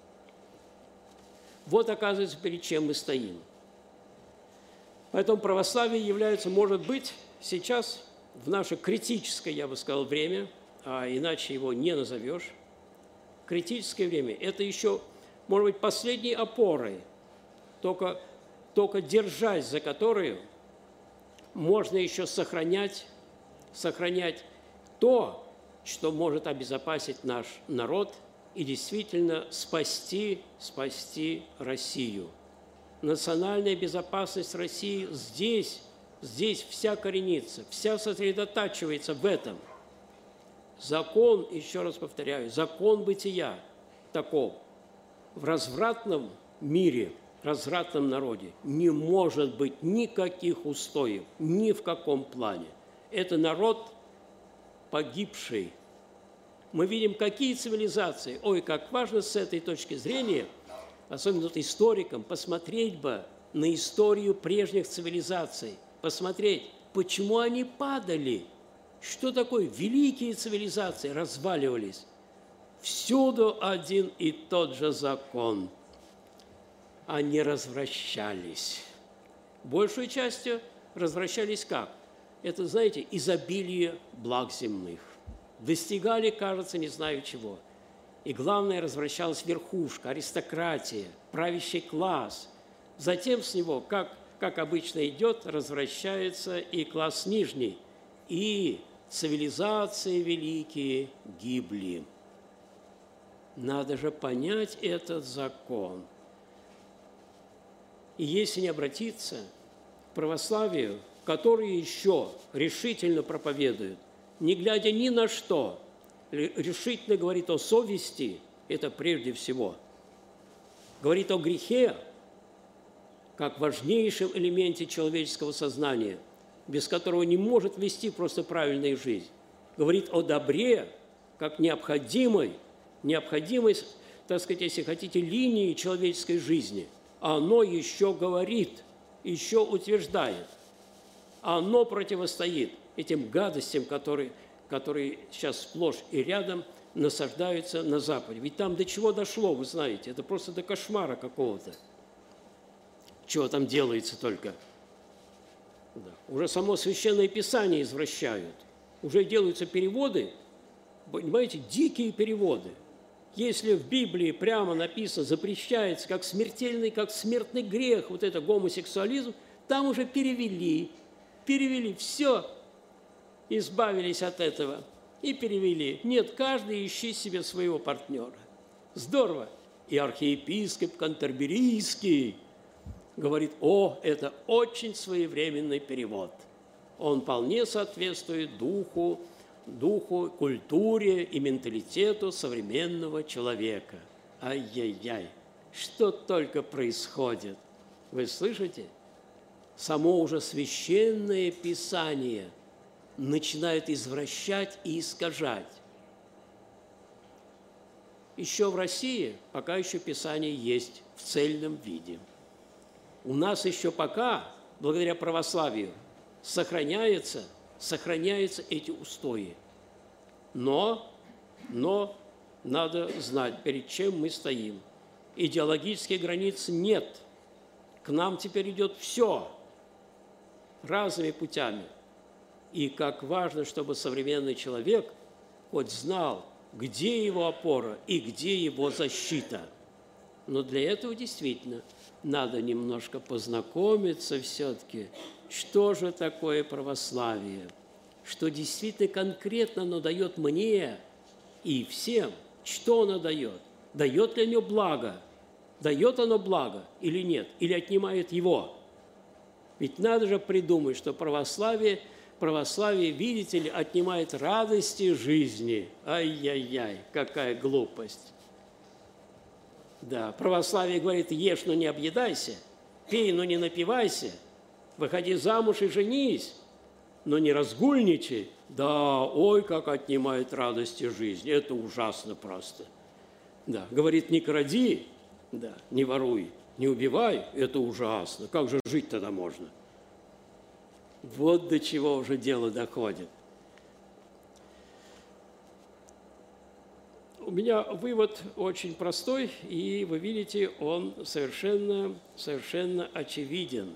Вот, оказывается, перед чем мы стоим. Поэтому православие является, может быть, сейчас, в наше критическое, я бы сказал, время, а иначе его не назовешь, критическое время, это еще, может быть, последней опорой, только, только держась за которую можно еще сохранять, сохранять то, что может обезопасить наш народ и действительно спасти, спасти Россию. Национальная безопасность России здесь, здесь вся коренится, вся сосредотачивается в этом. Закон, еще раз повторяю, закон бытия таков. В развратном мире, развратном народе не может быть никаких устоев, ни в каком плане. Это народ погибший. Мы видим, какие цивилизации. Ой, как важно с этой точки зрения, особенно вот историкам, посмотреть бы на историю прежних цивилизаций, посмотреть, почему они падали, что такое великие цивилизации разваливались. Всюду один и тот же закон. Они развращались. Большей частью развращались как? Это, знаете, изобилие благ земных. Достигали, кажется, не знаю чего. И главное, развращалась верхушка, аристократия, правящий класс. Затем с него, как, как обычно идет, развращается и класс нижний. И цивилизации великие гибли. Надо же понять этот закон. И если не обратиться к православию, которое еще решительно проповедует, не глядя ни на что, решительно говорит о совести, это прежде всего, говорит о грехе, как важнейшем элементе человеческого сознания, без которого не может вести просто правильную жизнь. Говорит о добре, как необходимой, необходимой, так сказать, если хотите, линии человеческой жизни. Оно еще говорит, еще утверждает. Оно противостоит этим гадостям, которые, которые сейчас сплошь и рядом насаждаются на Западе. Ведь там до чего дошло, вы знаете, это просто до кошмара какого-то. Чего там делается только. Да. Уже само Священное Писание извращают. Уже делаются переводы, понимаете, дикие переводы. Если в Библии прямо написано, запрещается как смертельный, как смертный грех, вот это гомосексуализм, там уже перевели, перевели все, избавились от этого и перевели. Нет, каждый ищи себе своего партнера. Здорово. И архиепископ Кантерберийский говорит, о, это очень своевременный перевод. Он вполне соответствует духу, духу, культуре и менталитету современного человека. Ай-яй-яй, что только происходит. Вы слышите? Само уже Священное Писание начинает извращать и искажать. Еще в России пока еще Писание есть в цельном виде. У нас еще пока, благодаря православию, сохраняются, сохраняются эти устои. Но, но надо знать, перед чем мы стоим. Идеологических границ нет. К нам теперь идет все разными путями. И как важно, чтобы современный человек хоть знал, где его опора и где его защита. Но для этого действительно надо немножко познакомиться все-таки, что же такое православие, что действительно конкретно оно дает мне и всем, что оно дает, дает ли оно благо, дает оно благо или нет, или отнимает его. Ведь надо же придумать, что православие православие, видите ли, отнимает радости жизни. Ай-яй-яй, какая глупость. Да, православие говорит: ешь, но не объедайся, пей, но не напивайся, выходи замуж и женись, но не разгульничай. Да, ой, как отнимает радости жизни, это ужасно просто. Да, говорит: не кради, да, не воруй, не убивай, это ужасно. Как же жить тогда можно? Вот до чего уже дело доходит. У меня вывод очень простой, и вы видите, он совершенно, совершенно очевиден.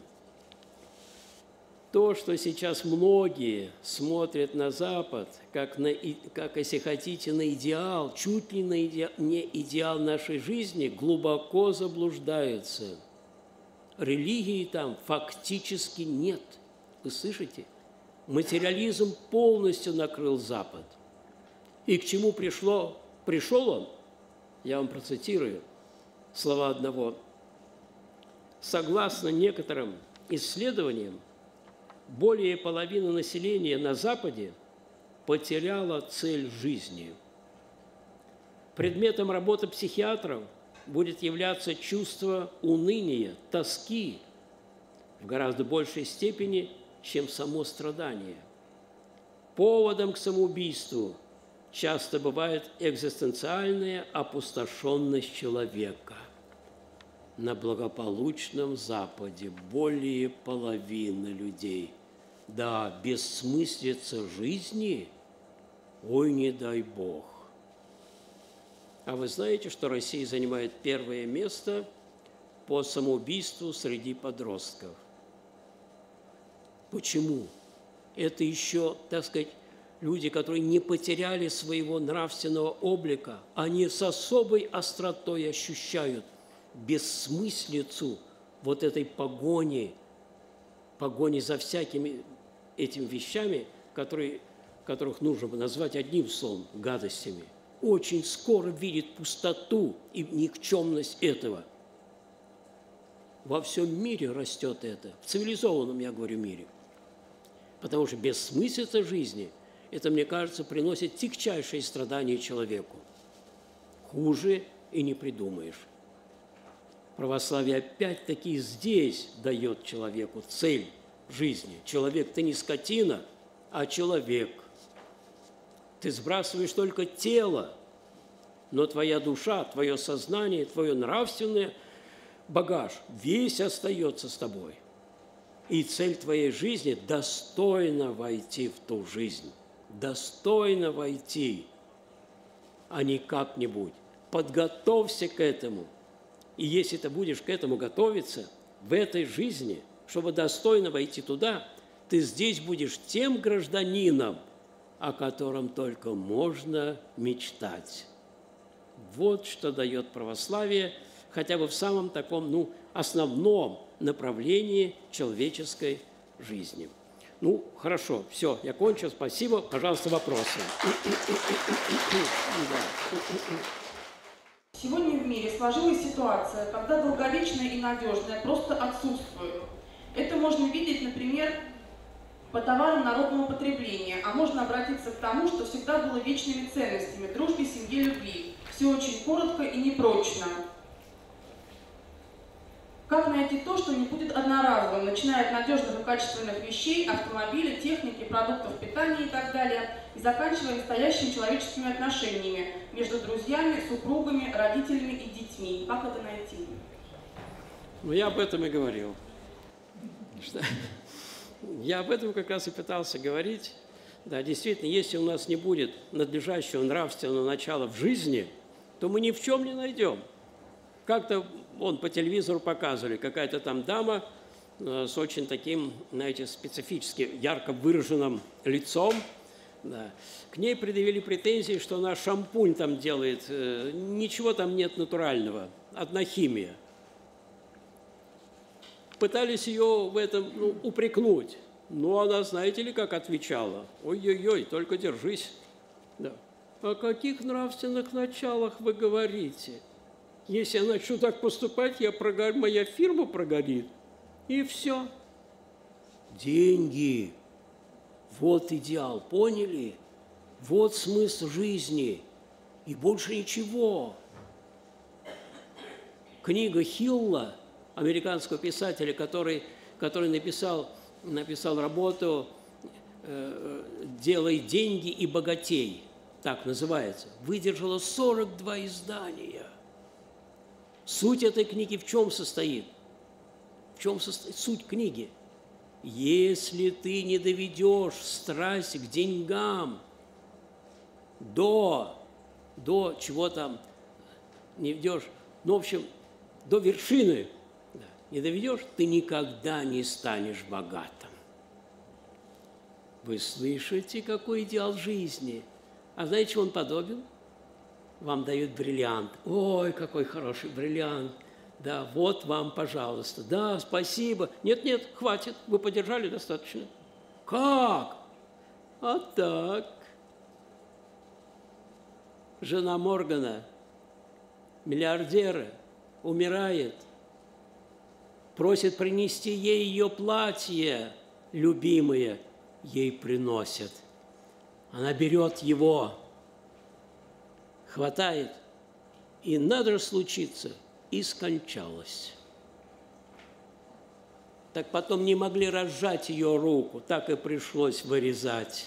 То, что сейчас многие смотрят на Запад, как, на, как если хотите, на идеал, чуть ли на идеал, не идеал нашей жизни, глубоко заблуждаются. Религии там фактически нет. Вы слышите? Материализм полностью накрыл Запад. И к чему пришло, пришел он? Я вам процитирую слова одного. Согласно некоторым исследованиям, более половины населения на Западе потеряла цель жизни. Предметом работы психиатров будет являться чувство уныния, тоски в гораздо большей степени, чем само страдание. Поводом к самоубийству часто бывает экзистенциальная опустошенность человека. На благополучном Западе более половины людей. Да, бессмыслица жизни, ой, не дай Бог. А вы знаете, что Россия занимает первое место по самоубийству среди подростков? Почему? Это еще, так сказать, люди, которые не потеряли своего нравственного облика, они с особой остротой ощущают бессмыслицу вот этой погони, погони за всякими этими вещами, которые, которых нужно бы назвать одним словом – гадостями. Очень скоро видит пустоту и никчемность этого. Во всем мире растет это, в цивилизованном, я говорю, мире. Потому что бессмыслица жизни – это, мне кажется, приносит тягчайшие страдания человеку. Хуже и не придумаешь. Православие опять-таки здесь дает человеку цель жизни. Человек, ты не скотина, а человек. Ты сбрасываешь только тело, но твоя душа, твое сознание, твой нравственный багаж весь остается с тобой. И цель твоей жизни – достойно войти в ту жизнь. Достойно войти, а не как-нибудь. Подготовься к этому. И если ты будешь к этому готовиться в этой жизни, чтобы достойно войти туда, ты здесь будешь тем гражданином, о котором только можно мечтать. Вот что дает православие, хотя бы в самом таком, ну, основном направлении человеческой жизни. Ну, хорошо, все, я кончил, спасибо. Пожалуйста, вопросы. Сегодня в мире сложилась ситуация, когда долговечное и надежное просто отсутствует. Это можно видеть, например, по товарам народного потребления, а можно обратиться к тому, что всегда было вечными ценностями – дружбе, семье, любви. Все очень коротко и непрочно. Как найти то, что не будет одноразовым, начиная от надежных и качественных вещей, автомобиля, техники, продуктов питания и так далее, и заканчивая настоящими человеческими отношениями между друзьями, супругами, родителями и детьми? Как это найти? Ну, я об этом и говорил. Что? Я об этом как раз и пытался говорить. Да, действительно, если у нас не будет надлежащего нравственного начала в жизни, то мы ни в чем не найдем. Как-то вон по телевизору показывали, какая-то там дама э, с очень таким, знаете, специфически ярко выраженным лицом. Да. К ней предъявили претензии, что она шампунь там делает. Э, ничего там нет натурального, одна химия. Пытались ее в этом, ну, упрекнуть. Но она, знаете ли, как отвечала? Ой-ой-ой, только держись. Да. О каких нравственных началах вы говорите? Если я начну так поступать, я прогор... моя фирма прогорит. И все. Деньги. Вот идеал, поняли? Вот смысл жизни. И больше ничего. Книга Хилла, американского писателя, который, который написал, написал работу э, «Делай деньги и богатей», так называется, выдержала сорок два издания. Суть этой книги в чем состоит? В чем состоит суть книги? Если ты не доведешь страсть к деньгам до, до чего там не ведешь, ну, в общем, до вершины да, не доведешь, ты никогда не станешь богатым. Вы слышите, какой идеал жизни? А знаете, чему он подобен? Вам дают бриллиант. Ой, какой хороший бриллиант. Да, вот вам, пожалуйста. Да, спасибо. Нет, нет, хватит. Вы подержали достаточно. Как? А так. Жена Моргана, миллиардера, умирает. Просит принести ей ее платье, любимое. Ей приносят. Она берет его, хватает, и надо же случиться, и скончалась. Так потом не могли разжать ее руку, так и пришлось вырезать.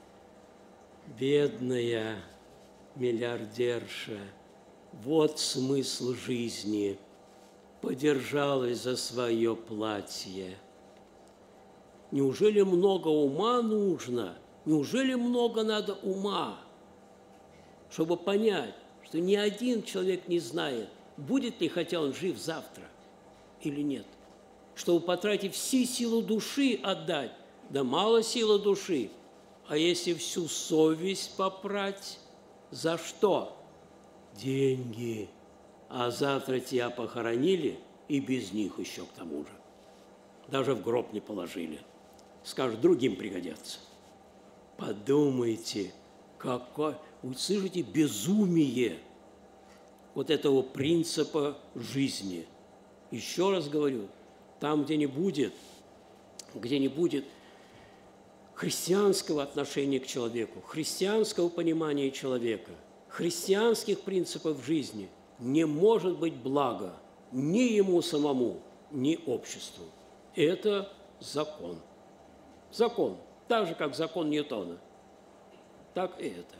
Бедная миллиардерша, вот смысл жизни, подержалась за свое платье. Неужели много ума нужно? Неужели много надо ума, чтобы понять, что ни один человек не знает, будет ли хотя он жив завтра или нет? Чтобы потратить всю силу души отдать, да мало силы души, а если всю совесть попрать, за что? Деньги. А завтра тебя похоронили и без них еще к тому же. Даже в гроб не положили. Скажут, другим пригодятся. Подумайте, какое, вы слышите, безумие вот этого принципа жизни. Еще раз говорю, там, где не будет, где не будет христианского отношения к человеку, христианского понимания человека, христианских принципов жизни, не может быть блага ни ему самому, ни обществу. Это закон. Закон. Так же, как закон Ньютона, так и это.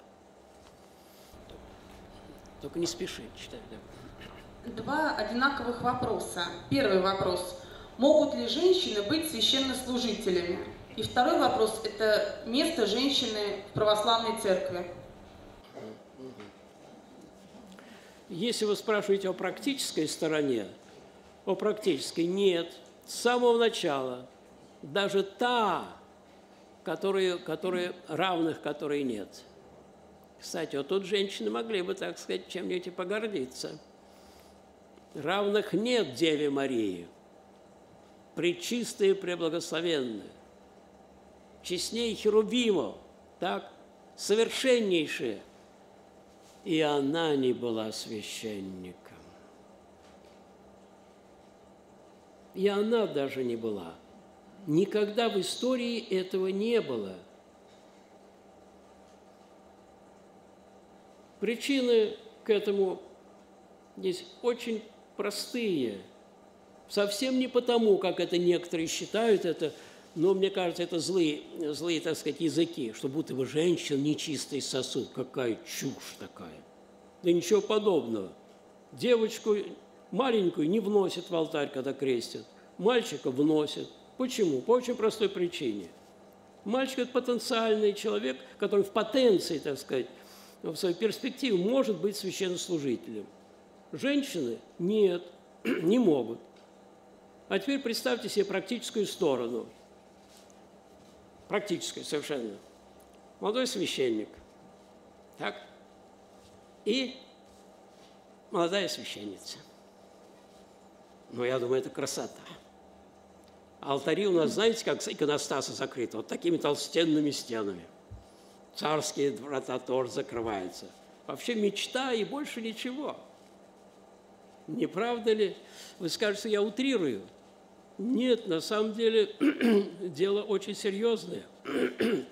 Только не спеши читать. Да. Два одинаковых вопроса. Первый вопрос. Могут ли женщины быть священнослужителями? И второй вопрос – это место женщины в православной церкви. Если вы спрашиваете о практической стороне, о практической – нет. С самого начала даже та, которые, которые равных, которые нет. Кстати, вот тут женщины могли бы, так сказать, чем-нибудь и погордиться. Равных нет Деве Марии, пречистые, преблагословенные, честнее херувимов, так, совершеннейшие. И она не была священником. И она даже не была. Никогда в истории этого не было. Причины к этому здесь очень простые. Совсем не потому, как это некоторые считают это, но мне кажется, это злые, злые, так сказать, языки, что будто бы женщина нечистый сосуд. Какая чушь такая. Да ничего подобного. Девочку маленькую не вносят в алтарь, когда крестят. Мальчика вносят. Почему? По очень простой причине. Мальчик – это потенциальный человек, который в потенции, так сказать, в своей перспективе может быть священнослужителем. Женщины – нет, не могут. А теперь представьте себе практическую сторону. Практическую совершенно. Молодой священник. Так? И молодая священница. Ну, я думаю, это красота. Алтари у нас, знаете, как иконостасы закрыты? Вот такими толстенными стенами. Царские врата тоже закрываются. Вообще мечта и больше ничего. Не правда ли? Вы скажете, я утрирую. Нет, на самом деле дело очень серьезное.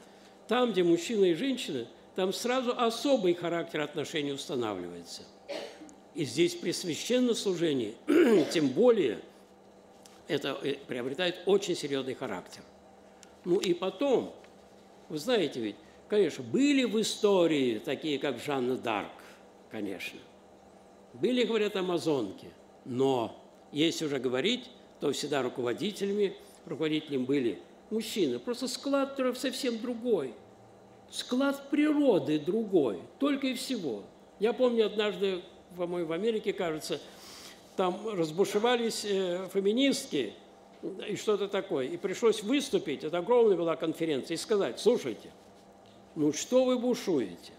там, где мужчина и женщина, там сразу особый характер отношений устанавливается. И здесь при священнослужении, тем более, это приобретает очень серьезный характер. Ну и потом, вы знаете ведь, конечно, были в истории такие, как Жанна д'Арк, конечно. Были, говорят, амазонки, но если уже говорить, то всегда руководителями, руководителем были мужчины. Просто склад совсем другой. Склад природы другой, только и всего. Я помню, однажды, по-моему, в Америке, кажется, там разбушевались э, феминистки и что-то такое. И пришлось выступить, это огромная была конференция, и сказать: слушайте, ну что вы бушуете?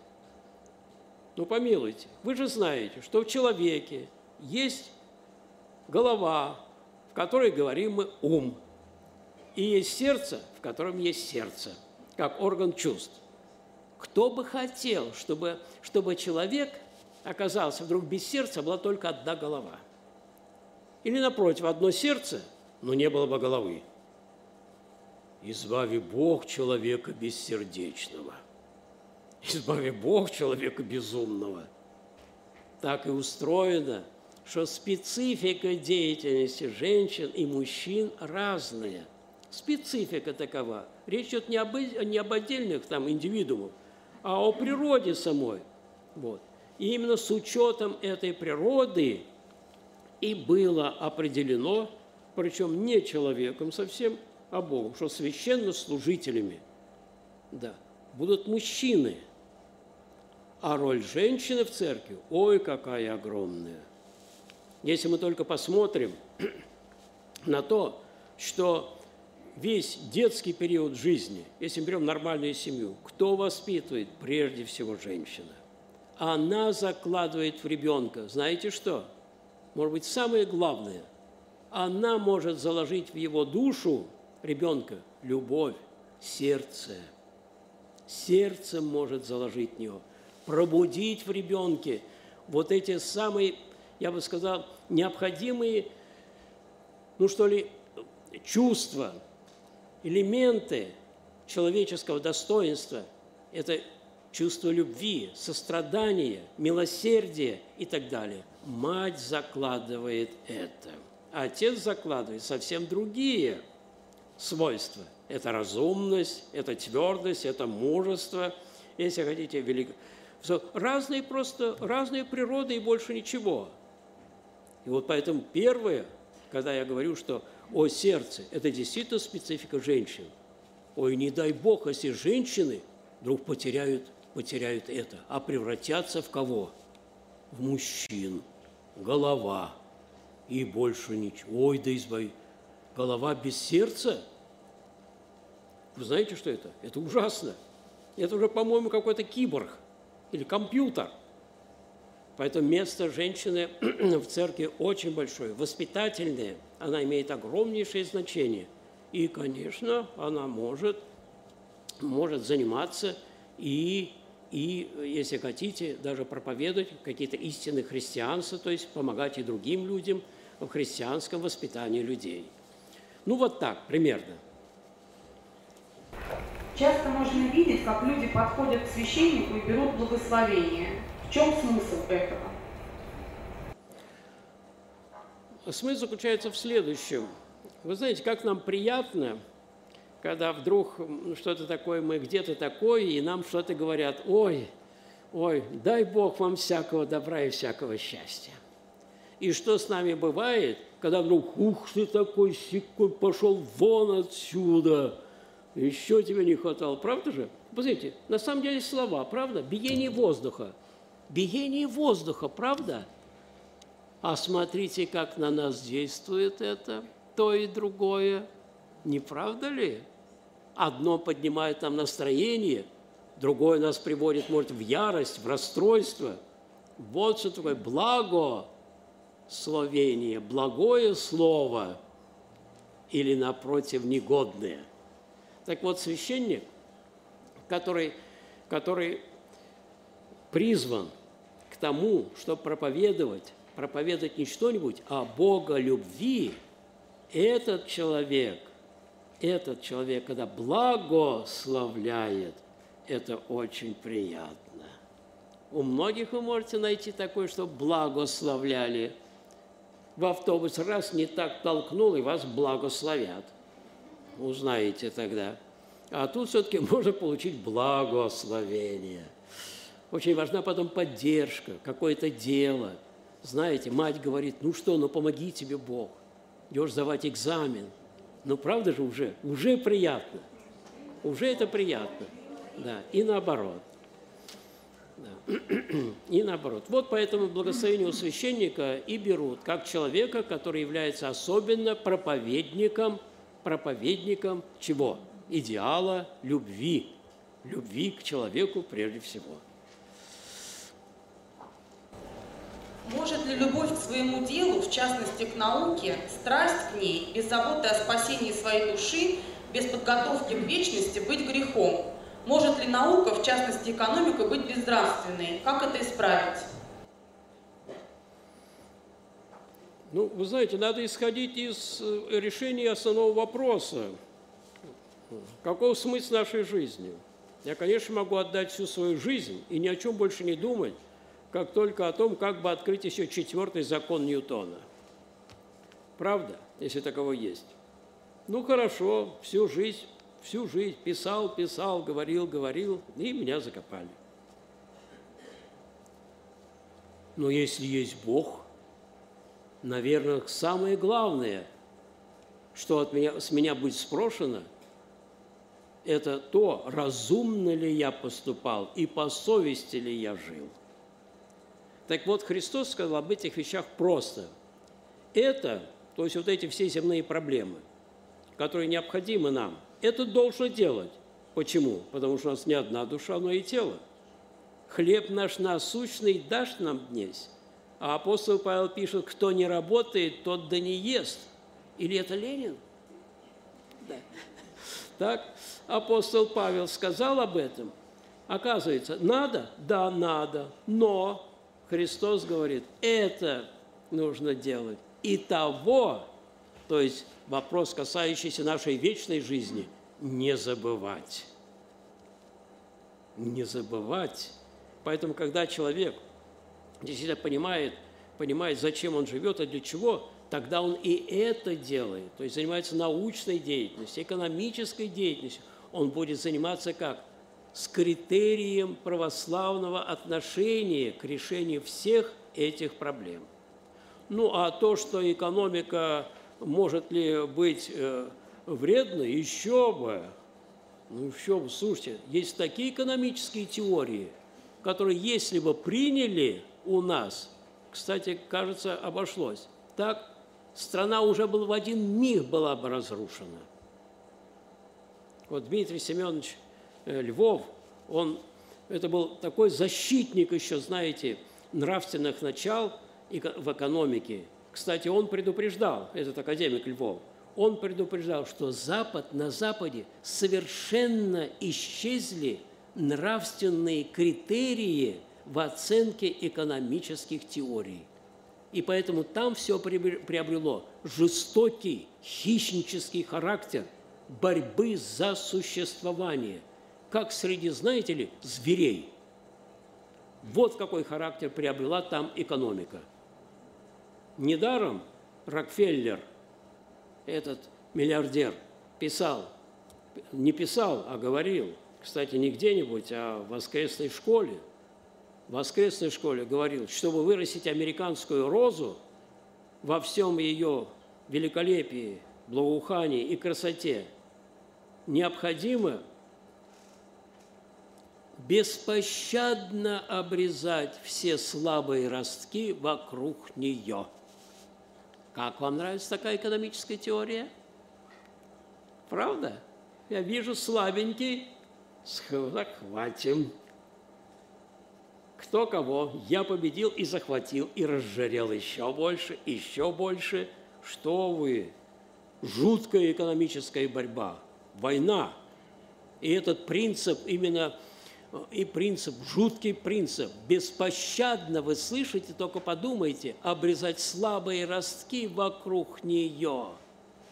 Ну помилуйте, вы же знаете, что в человеке есть голова, в которой говорим мы ум, и есть сердце, в котором есть сердце, как орган чувств. Кто бы хотел, чтобы, чтобы человек оказался вдруг без сердца, была только одна голова? Или, напротив, одно сердце, но не было бы головы? Избави Бог человека бессердечного, избави Бог человека безумного. Так и устроено, что специфика деятельности женщин и мужчин разная. Специфика такова. Речь идет не об, не об отдельных там индивидуумах, а о природе самой. Вот. И именно с учетом этой природы и было определено, причем не человеком совсем, а Богом, что священнослужителями, да, будут мужчины, а роль женщины в церкви, ой, какая огромная. Если мы только посмотрим на то, что весь детский период жизни, если мы берем нормальную семью, кто воспитывает? Прежде всего женщина. Она закладывает в ребенка, знаете что? Может быть, самое главное, она может заложить в его душу ребенка любовь, сердце. Сердце может заложить в него, пробудить в ребенке вот эти самые, я бы сказал, необходимые, ну что ли, чувства, элементы человеческого достоинства. Это чувство любви, сострадания, милосердия и так далее. Мать закладывает это. А отец закладывает совсем другие свойства. Это разумность, это твердость, это мужество, если хотите, велико. Разные просто, разные природы и больше ничего. И вот поэтому первое, когда я говорю, что о сердце, это действительно специфика женщин. Ой, не дай Бог, если женщины вдруг потеряют, потеряют это, а превратятся в кого? В мужчин. Голова. И больше ничего. Ой, да избави. Голова без сердца? Вы знаете, что это? Это ужасно. Это уже, по-моему, какой-то киборг или компьютер. Поэтому место женщины в церкви очень большое, воспитательное. Она имеет огромнейшее значение. И, конечно, она может, может заниматься и, и, если хотите, даже проповедовать какие-то истины христианства, то есть помогать и другим людям в христианском воспитании людей. Ну, вот так, примерно. Часто можно видеть, как люди подходят к священнику и берут благословение. В чем смысл этого? Смысл заключается в следующем. Вы знаете, как нам приятно, когда вдруг что-то такое, мы где-то такое, и нам что-то говорят: ой, ой, дай Бог вам всякого добра и всякого счастья. И что с нами бывает, когда вдруг, ух ты такой, сякой, пошел вон отсюда, еще тебе не хватало, правда же? Посмотрите, на самом деле слова, правда? Биение воздуха. Биение воздуха, правда? А смотрите, как на нас действует это, то и другое. Не правда ли? Одно поднимает нам настроение, другое нас приводит, может, в ярость, в расстройство. Вот что такое благословение, благое слово или, напротив, негодное. Так вот, священник, который, который призван к тому, чтобы проповедовать, проповедовать не что-нибудь, а Бога любви, этот человек, этот человек, когда благословляет, это очень приятно. У многих вы можете найти такое, что благословляли. В автобус раз не так толкнул, и вас благословят. Узнаете тогда. А тут все-таки можно получить благословение. Очень важна потом поддержка, какое-то дело. Знаете, мать говорит, ну что, ну помоги тебе Бог. Идешь сдавать экзамен. Ну правда же уже, уже приятно. Уже это приятно. Да, и наоборот. Да. И наоборот. Вот поэтому благословение у священника и берут, как человека, который является особенно проповедником, проповедником чего? Идеала любви. Любви к человеку прежде всего. Может ли любовь к своему делу, в частности к науке, страсть к ней, без заботы о спасении своей души, без подготовки к вечности быть грехом? Может ли наука, в частности экономика, быть безнравственной? Как это исправить? Ну, вы знаете, надо исходить из решения основного вопроса. Каков смысл нашей жизни? Я, конечно, могу отдать всю свою жизнь и ни о чем больше не думать, как только о том, как бы открыть еще четвертый закон Ньютона. Правда, если таково есть? Ну, хорошо, всю жизнь, всю жизнь писал, писал, говорил, говорил, и меня закопали. Но если есть Бог, наверное, самое главное, что от меня, с меня будет спрошено, это то, разумно ли я поступал и по совести ли я жил. Так вот, Христос сказал об этих вещах просто. Это, то есть вот эти все земные проблемы, которые необходимы нам, это должно делать. Почему? Потому что у нас не одна душа, но и тело. Хлеб наш насущный дашь нам днесь. А апостол Павел пишет, кто не работает, тот да не ест. Или это Ленин? Да. Так, апостол Павел сказал об этом. Оказывается, надо? Да, надо. Но Христос говорит, это нужно делать. И того, то есть вопрос, касающийся нашей вечной жизни, не забывать. Не забывать. Поэтому, когда человек действительно понимает, понимает, зачем он живет и для чего, тогда он и это делает. То есть занимается научной деятельностью, экономической деятельностью. Он будет заниматься как? С критерием православного отношения к решению всех этих проблем. Ну, а то, что экономика может ли быть э, вредной, еще бы. Ну, еще бы, слушайте, есть такие экономические теории, которые, если бы приняли у нас, кстати, кажется, обошлось, так страна уже была в один миг была бы разрушена. Вот Дмитрий Семенович Львов, он, это был такой защитник еще, знаете, нравственных начал в экономике. Кстати, он предупреждал, этот академик Львов, он предупреждал, что Запад, на Западе совершенно исчезли нравственные критерии в оценке экономических теорий. И поэтому там все приобрело жестокий, хищнический характер борьбы за существование, как среди, знаете ли, зверей. Вот какой характер приобрела там экономика. Недаром Рокфеллер, этот миллиардер, писал, не писал, а говорил, кстати, не где-нибудь, а в воскресной школе, в воскресной школе говорил, чтобы вырастить американскую розу во всем ее великолепии, благоухании и красоте, необходимо беспощадно обрезать все слабые ростки вокруг нее. Как вам нравится такая экономическая теория? Правда? Я вижу слабенький, захватим. Кто кого? Я победил и захватил, и разжирел еще больше, еще больше. Что вы? Жуткая экономическая борьба, война. И этот принцип именно, и принцип, жуткий принцип, беспощадно, вы слышите, только подумайте, обрезать слабые ростки вокруг нее.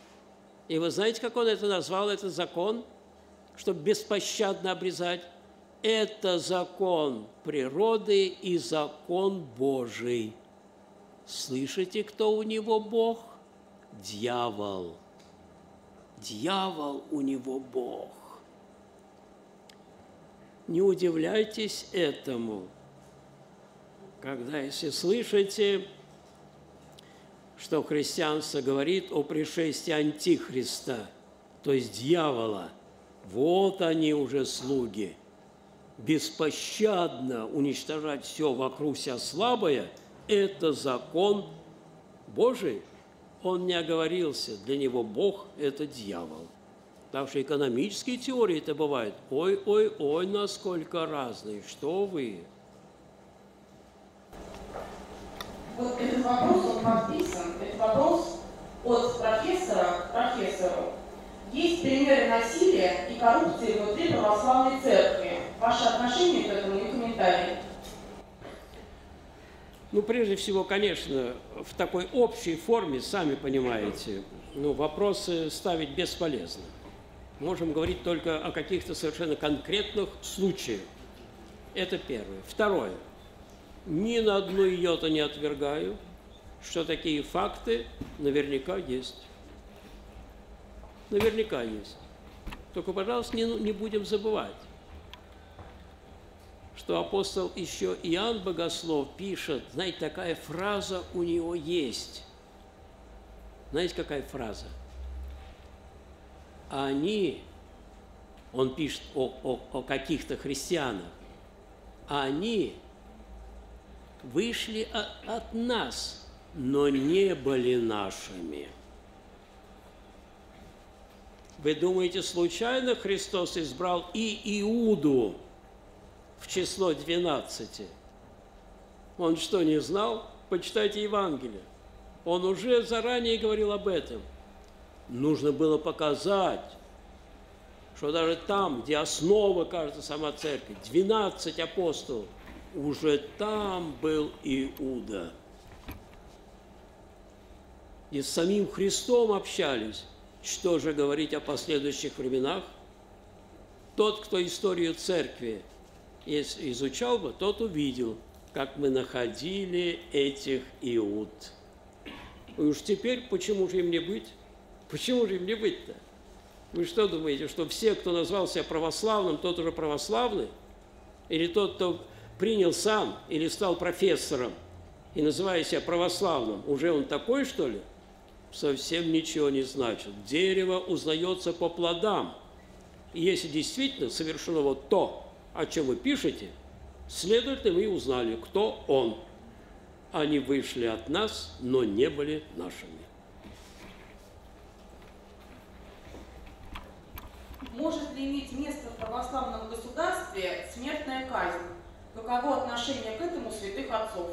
И вы знаете, как он это назвал, этот закон, чтобы беспощадно обрезать? Это закон природы и закон Божий. Слышите, кто у него Бог? Дьявол. Дьявол у него Бог. Не удивляйтесь этому, когда, если слышите, что христианство говорит о пришествии Антихриста, то есть дьявола, вот они уже слуги. Беспощадно уничтожать все вокруг себя слабое – это закон Божий. Он не оговорился, для него Бог – это дьявол. Потому что экономические теории-то бывают, ой-ой-ой, насколько разные, что вы. Вот этот вопрос, он подписан, это вопрос от профессора к профессору. Есть примеры насилия и коррупции внутри православной церкви. Ваше отношение к этому и комментарии? Ну, прежде всего, конечно, в такой общей форме, сами понимаете, ну, вопросы ставить бесполезно. Можем говорить только о каких-то совершенно конкретных случаях. Это первое. Второе. Ни на одну йоту не отвергаю, что такие факты наверняка есть. Наверняка есть. Только, пожалуйста, не, не будем забывать, что апостол еще Иоанн Богослов пишет, знаете, такая фраза у него есть. Знаете, какая фраза? Они, он пишет о, о, о каких-то христианах, они вышли от, от нас, но не были нашими. Вы думаете, случайно Христос избрал и Иуду в число двенадцати? Он что, не знал? Почитайте Евангелие. Он уже заранее говорил об этом. Нужно было показать, что даже там, где основа, кажется, сама церковь, двенадцать апостолов, уже там был Иуда. И с самим Христом общались. Что же говорить о последующих временах? Тот, кто историю церкви изучал бы, тот увидел, как мы находили этих Иуд. И уж теперь почему же им не быть? Почему же им не быть-то? Вы что думаете, что все, кто назвал себя православным, тот уже православный? Или тот, кто принял сам или стал профессором и называя себя православным, уже он такой, что ли? Совсем ничего не значит. Дерево узнается по плодам. И если действительно совершено вот то, о чем вы пишете, следовательно, вы узнали, кто он. Они вышли от нас, но не были нашими. Может ли иметь место в православном государстве смертная казнь? Каково отношение к этому святых отцов?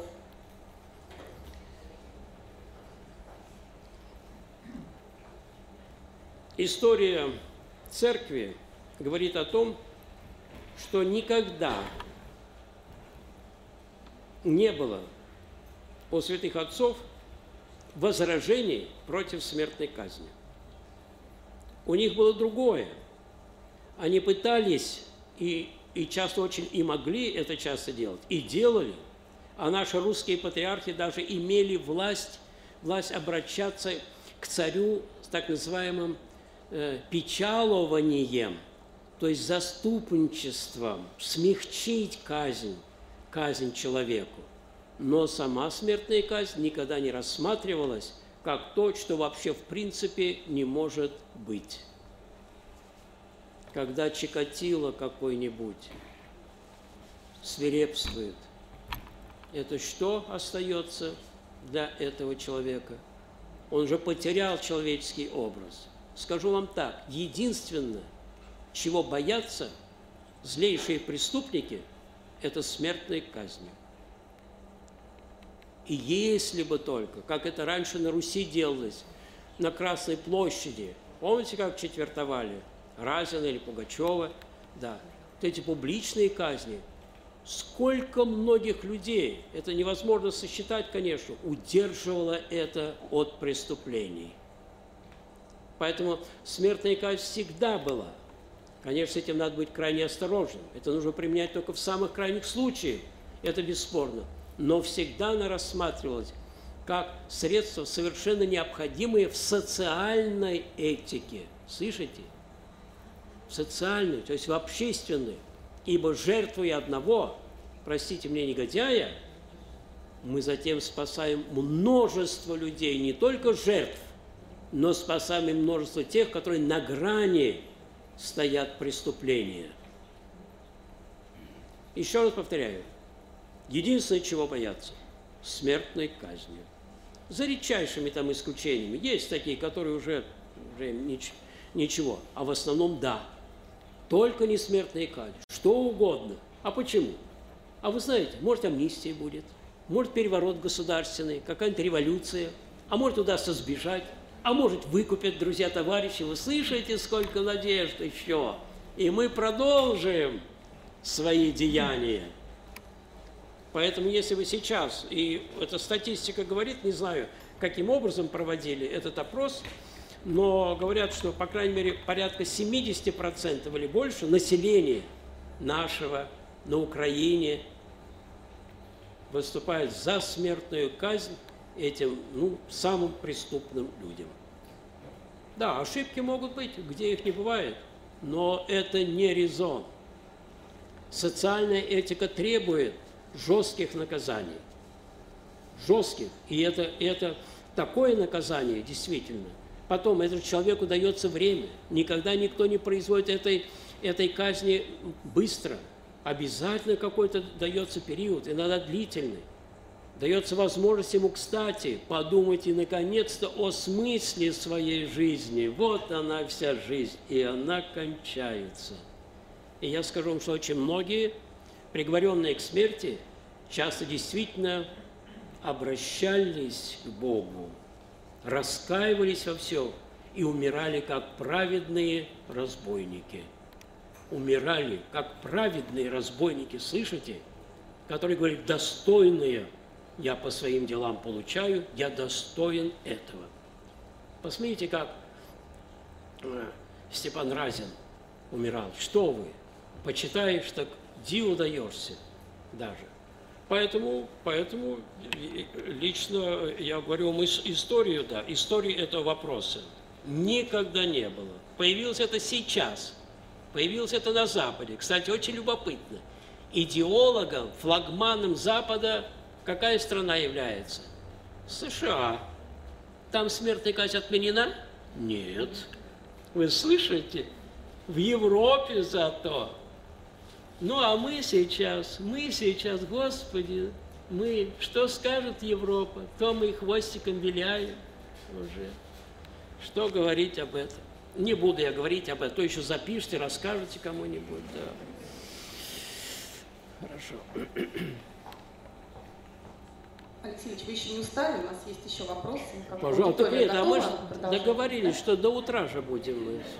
История церкви говорит о том, что никогда не было у святых отцов возражений против смертной казни. У них было другое. Они пытались, и, и часто очень и могли это часто делать, и делали, а наши русские патриархи даже имели власть, власть обращаться к царю с так называемым э, печалованием, то есть заступничеством, смягчить казнь, казнь человеку. Но сама смертная казнь никогда не рассматривалась как то, что вообще в принципе не может быть. Когда Чикатило какой-нибудь свирепствует, это что остается для этого человека? Он же потерял человеческий образ. Скажу вам так, единственное, чего боятся злейшие преступники, это смертной казни. И если бы только, как это раньше на Руси делалось, на Красной площади, помните, как четвертовали Разина или Пугачева, да, вот эти публичные казни, сколько многих людей, это невозможно сосчитать, конечно, удерживало это от преступлений. Поэтому смертная казнь всегда была. Конечно, с этим надо быть крайне осторожным. Это нужно применять только в самых крайних случаях, это бесспорно. Но всегда она рассматривалась как средство, совершенно необходимое в социальной этике. Слышите? В социальной, то есть в общественной. Ибо жертвуя одного, простите мне, негодяя, мы затем спасаем множество людей, не только жертв, но спасаем и множество тех, которые на грани стоят преступления. Еще раз повторяю, единственное, чего бояться – смертной казни. За редчайшими там исключениями. Есть такие, которые уже, уже нич, ничего, а в основном да. Только не смертная казнь, что угодно. А почему? А вы знаете, может, амнистия будет, может, переворот государственный, какая-нибудь революция, а может, удастся сбежать, а может, выкупят, друзья, товарищи. Вы слышите, сколько надежд еще? И мы продолжим свои деяния. Поэтому, если вы сейчас, и эта статистика говорит, не знаю, каким образом проводили этот опрос, но говорят, что, по крайней мере, порядка семьдесят процентов или больше населения нашего на Украине выступает за смертную казнь этим, ну, самым преступным людям. Да, ошибки могут быть, где их не бывает, но это не резон. Социальная этика требует жестких наказаний. Жестких. И это, это такое наказание, действительно. Потом этому человеку дается время. Никогда никто не производит этой, этой казни быстро. Обязательно какой-то дается период, иногда длительный. Дается возможность ему, кстати, подумать и, наконец-то, о смысле своей жизни. Вот она вся жизнь, и она кончается. И я скажу вам, что очень многие, приговоренные к смерти, часто действительно обращались к Богу, раскаивались во всем и умирали как праведные разбойники. Умирали как праведные разбойники, слышите? Которые говорят, достойные я по своим делам получаю, я достоин этого. Посмотрите, как Степан Разин умирал. Что вы? Почитаешь, так диву даешься даже. Поэтому, поэтому лично я говорю вам историю, да, истории этого вопроса никогда не было. Появилось это сейчас, появилось это на Западе. Кстати, очень любопытно. Идеологом, флагманом Запада какая страна является? США. Там смертная казнь отменена? Нет. Вы слышите? В Европе зато. Ну, а мы сейчас, мы сейчас, Господи, мы, что скажет Европа? То мы хвостиком виляем уже. Что говорить об этом? Не буду я говорить об этом, то еще запишите, расскажете кому-нибудь, да. Хорошо. Алексеевич, вы еще не устали? У нас есть еще вопросы. Пожалуйста, нет, а мы же договорились, да? Что до утра же будем.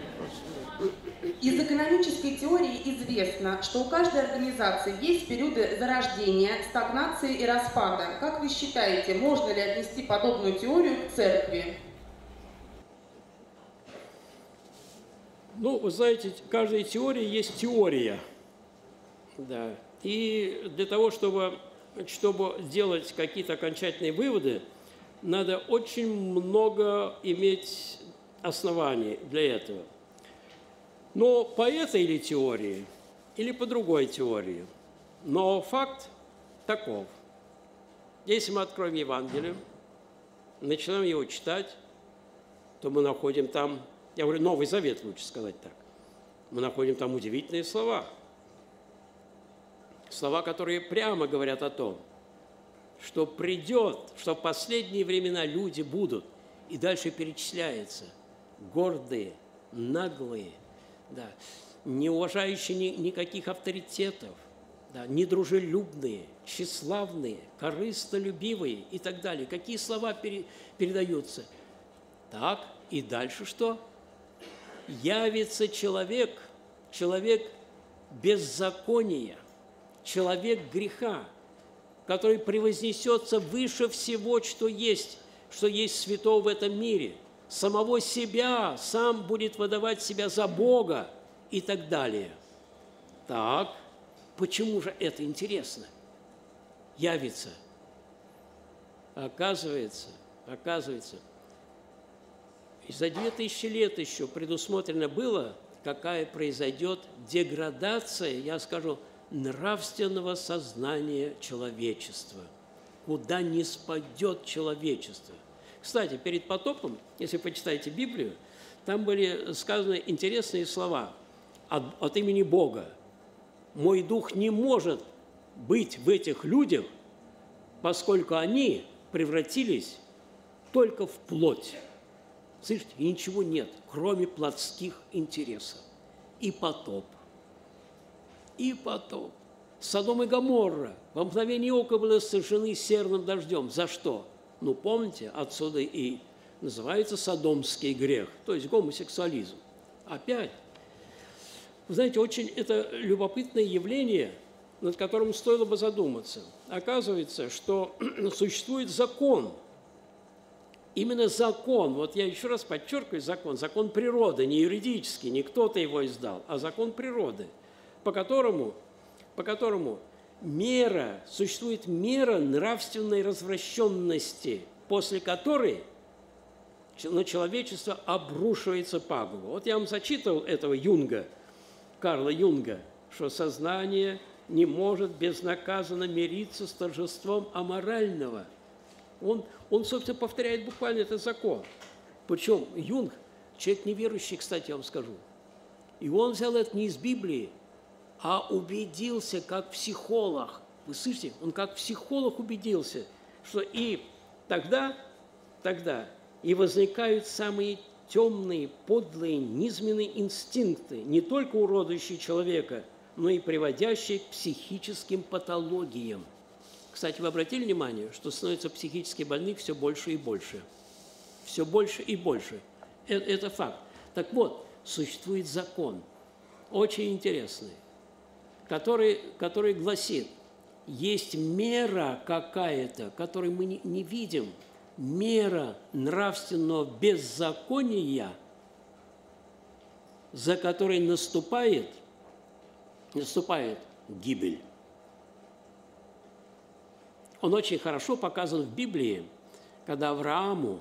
Из экономической теории известно, что у каждой организации есть периоды зарождения, стагнации и распада. Как вы считаете, можно ли отнести подобную теорию к церкви? Ну, вы знаете, в каждой теории есть теория. Да. И для того, чтобы, чтобы делать какие-то окончательные выводы, надо очень много иметь оснований для этого. Но по этой или теории, или по другой теории. Но факт таков. Если мы откроем Евангелие, начинаем его читать, то мы находим там, я говорю, Новый Завет, лучше сказать так, мы находим там удивительные слова. Слова, которые прямо говорят о том, что придет, что в последние времена люди будут, и дальше перечисляется, гордые, наглые, да, не уважающие ни, никаких авторитетов, да, недружелюбные, тщеславные, корыстолюбивые и так далее. Какие слова пере, передаются? Так, и дальше что? Явится человек, человек беззакония, человек греха, который превознесется выше всего, что есть, что есть святого в этом мире. Самого себя, сам будет выдавать себя за Бога и так далее. Так, почему же это интересно? Явится. Оказывается, оказывается, и за две тысячи лет еще предусмотрено было, какая произойдет деградация, я скажу, нравственного сознания человечества, куда не спадет человечество. Кстати, перед потопом, если почитаете Библию, там были сказаны интересные слова от, от имени Бога. «Мой дух не может быть в этих людях, поскольку они превратились только в плоть». Слышите, и ничего нет, кроме плотских интересов. И потоп. И потоп. Содом и Гоморра во мгновение ока были сожжены серным дождем. За что? Ну, помните, отсюда и называется содомский грех, то есть гомосексуализм. Опять. Вы знаете, очень это любопытное явление, над которым стоило бы задуматься. Оказывается, что существует закон. Именно закон, вот я еще раз подчеркиваю закон, закон природы, не юридический, не кто-то его издал, а закон природы, по которому, по которому мера, существует мера нравственной развращенности, после которой на человечество обрушивается пагуба. Вот я вам зачитывал этого Юнга, Карла Юнга, что сознание не может безнаказанно мириться с торжеством аморального. Он, он, собственно, повторяет буквально этот закон. Причем Юнг, человек неверующий, кстати, я вам скажу. И он взял это не из Библии, а убедился как психолог. Вы слышите? Он как психолог убедился, что и тогда, тогда и возникают самые темные, подлые, низменные инстинкты, не только уродующие человека, но и приводящие к психическим патологиям. Кстати, вы обратили внимание, что становится психически больных все больше и больше? Все больше и больше. Это, это факт. Так вот, существует закон, очень интересный, который, который гласит, есть мера какая-то, которую мы не, не видим, мера нравственного беззакония, за которой наступает, наступает гибель. Он очень хорошо показан в Библии, когда Аврааму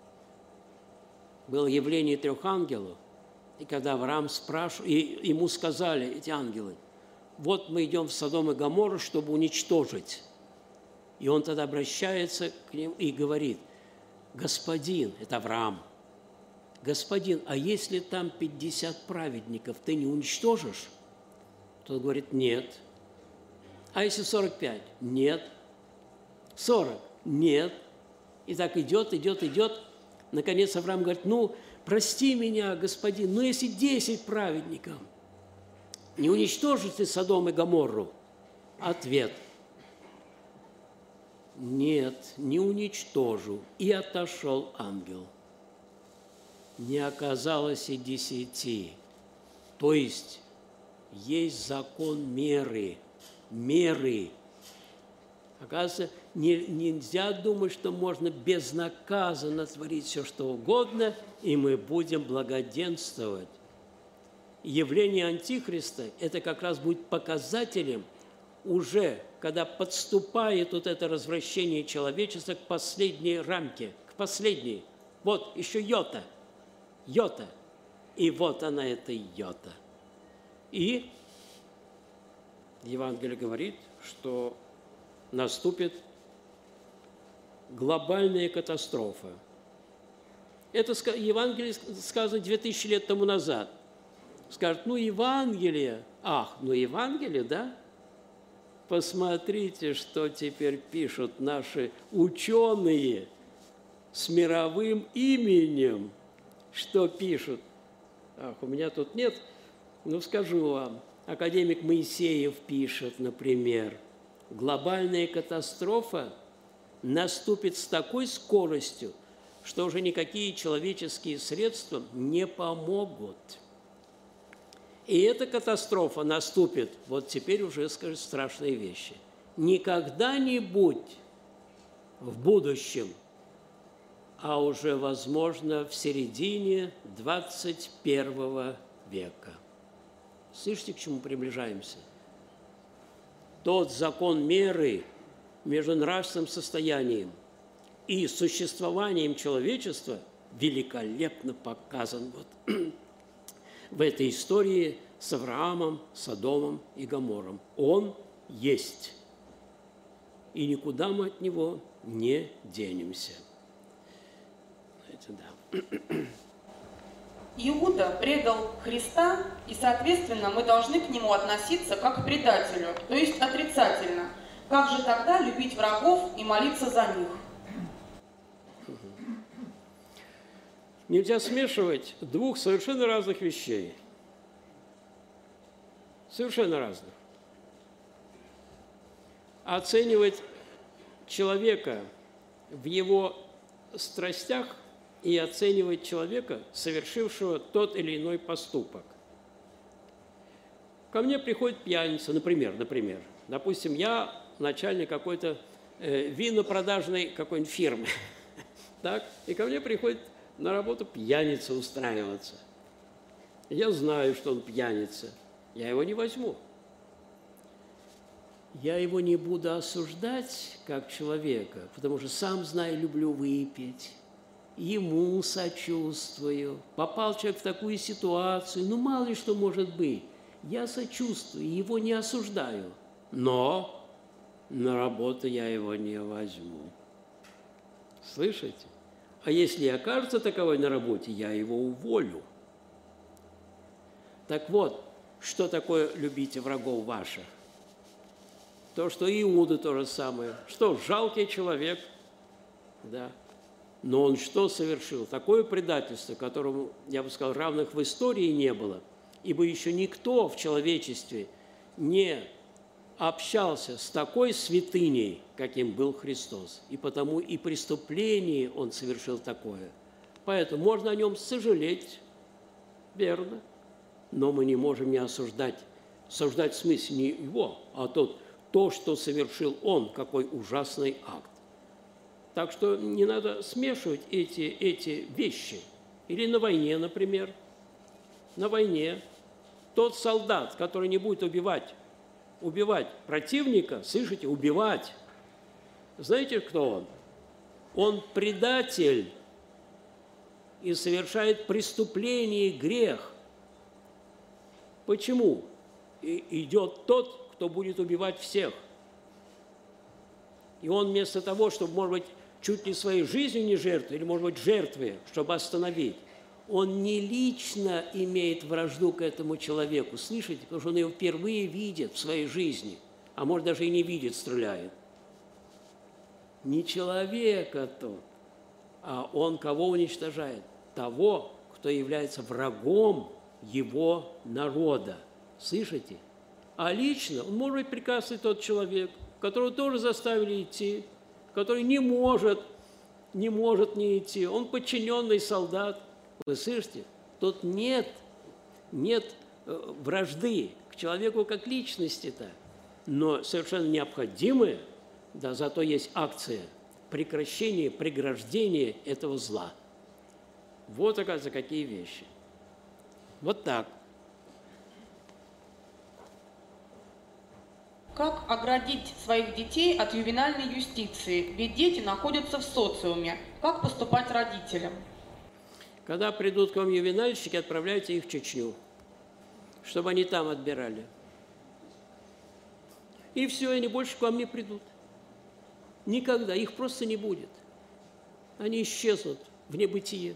было явление трех ангелов, и когда Авраам спрашивал, и ему сказали эти ангелы, вот мы идем в Содом и Гоморру, чтобы уничтожить. И он тогда обращается к ним и говорит, господин, это Авраам, господин, а если там пятьдесят праведников, ты не уничтожишь? Тот говорит, нет. А если сорок пять? Нет. сорок? Нет. И так идет, идет, идет. Наконец Авраам говорит, ну, прости меня, господин, но если десять праведников, не уничтожишь ты Содом и Гоморру? Ответ. Нет, не уничтожу. И отошел ангел. Не оказалось и десяти. То есть есть закон меры. Меры. Оказывается, не, нельзя думать, что можно безнаказанно творить все, что угодно, и мы будем благоденствовать. Явление Антихриста – это как раз будет показателем уже, когда подступает вот это развращение человечества к последней рамке, к последней. Вот еще йота, йота, и вот она, эта йота. И Евангелие говорит, что наступит глобальная катастрофа. Это Евангелие сказано две тысячи лет тому назад. Скажут, ну Евангелие, ах, ну Евангелие, да? Посмотрите, что теперь пишут наши ученые с мировым именем. Что пишут? Ах, у меня тут нет, ну скажу вам. Академик Моисеев пишет, например, глобальная катастрофа наступит с такой скоростью, что уже никакие человеческие средства не помогут. И эта катастрофа наступит, вот теперь уже, скажу, страшные вещи, не когда-нибудь в будущем, а уже, возможно, в середине двадцать первого века. Слышите, к чему приближаемся? Тот закон меры между нравственным состоянием и существованием человечества великолепно показан вот в этой истории с Авраамом, Содомом и Гомором. Он есть, и никуда мы от него не денемся. Знаете, да. Иуда предал Христа, и, соответственно, мы должны к нему относиться как к предателю, то есть отрицательно. Как же тогда любить врагов и молиться за них? Нельзя смешивать двух совершенно разных вещей. Совершенно разных. Оценивать человека в его страстях и оценивать человека, совершившего тот или иной поступок. Ко мне приходит пьяница, например, например. Допустим, я начальник какой-то э, винопродажной какой-нибудь фирмы. Так? И ко мне приходит на работу пьяница устраиваться. Я знаю, что он пьяница. Я его не возьму. Я его не буду осуждать как человека, потому что сам знаю, люблю выпить. Ему сочувствую. Попал человек в такую ситуацию, ну мало ли что может быть. Я сочувствую, его не осуждаю. Но на работу я его не возьму. Слышите? А если окажется таковой на работе, я его уволю. Так вот, что такое любите врагов ваших? То, что Иуда то же самое. Что, жалкий человек, да. Но он что совершил? Такое предательство, которому, я бы сказал, равных в истории не было, ибо еще никто в человечестве не общался с такой святыней, каким был Христос. И потому и преступление он совершил такое. Поэтому можно о нем сожалеть, верно, но мы не можем не осуждать. Осуждать в смысле не его, а тот, то, что совершил он, какой ужасный акт. Так что не надо смешивать эти, эти вещи. Или на войне, например. На войне тот солдат, который не будет убивать, убивать противника, слышите, убивать. Знаете, кто он? Он предатель и совершает преступление и грех. Почему? И идет тот, кто будет убивать всех. И он вместо того, чтобы, может быть, чуть ли своей жизнью не жертвой, или, может быть, жертвой, чтобы остановить, он не лично имеет вражду к этому человеку, слышите? Потому что он его впервые видит в своей жизни, а может, даже и не видит, стреляет. Не человека тот, а он кого уничтожает? Того, кто является врагом его народа. Слышите? А лично он может быть прекрасный тот человек, которого тоже заставили идти, который не может, не может не идти. Он подчиненный солдат. Вы слышите? Тут нет, нет вражды к человеку как личности-то. Но совершенно необходимое, да, зато есть акция прекращения, преграждения этого зла. Вот, оказывается, какие вещи. Вот так. Как оградить своих детей от ювенальной юстиции? Ведь дети находятся в социуме. Как поступать родителям? Когда придут к вам ювенальщики, отправляйте их в Чечню, чтобы они там отбирали. И все, они больше к вам не придут. Никогда. Их просто не будет. Они исчезнут в небытие.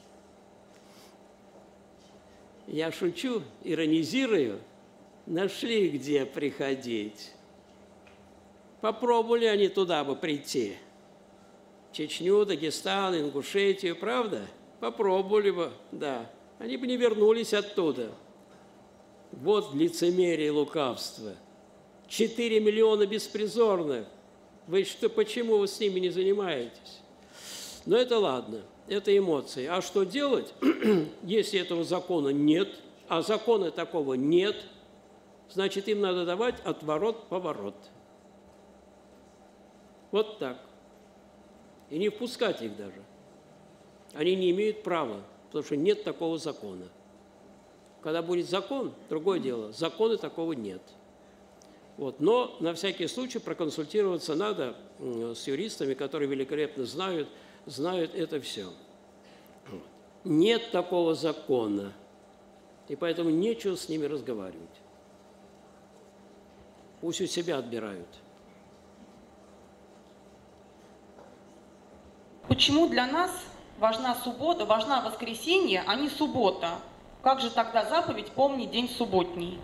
Я шучу, иронизирую. Нашли, где приходить. Попробовали они туда бы прийти. Чечню, Дагестан, Ингушетию, правда? Попробовали бы, да. Они бы не вернулись оттуда. Вот лицемерие и лукавство. Четыре миллиона беспризорных. Вы что, почему вы с ними не занимаетесь? Но это ладно, это эмоции. А что делать, если этого закона нет, а закона такого нет, значит, им надо давать отворот-поворот. Вот так. И не впускать их даже. Они не имеют права, потому что нет такого закона. Когда будет закон, другое дело. Закона такого нет. Вот. Но на всякий случай проконсультироваться надо с юристами, которые великолепно знают, знают это все. Вот. Нет такого закона, и поэтому нечего с ними разговаривать. Пусть у себя отбирают. Почему для нас важна суббота, важна воскресенье, а не суббота? Как же тогда заповедь «Помни день субботний»?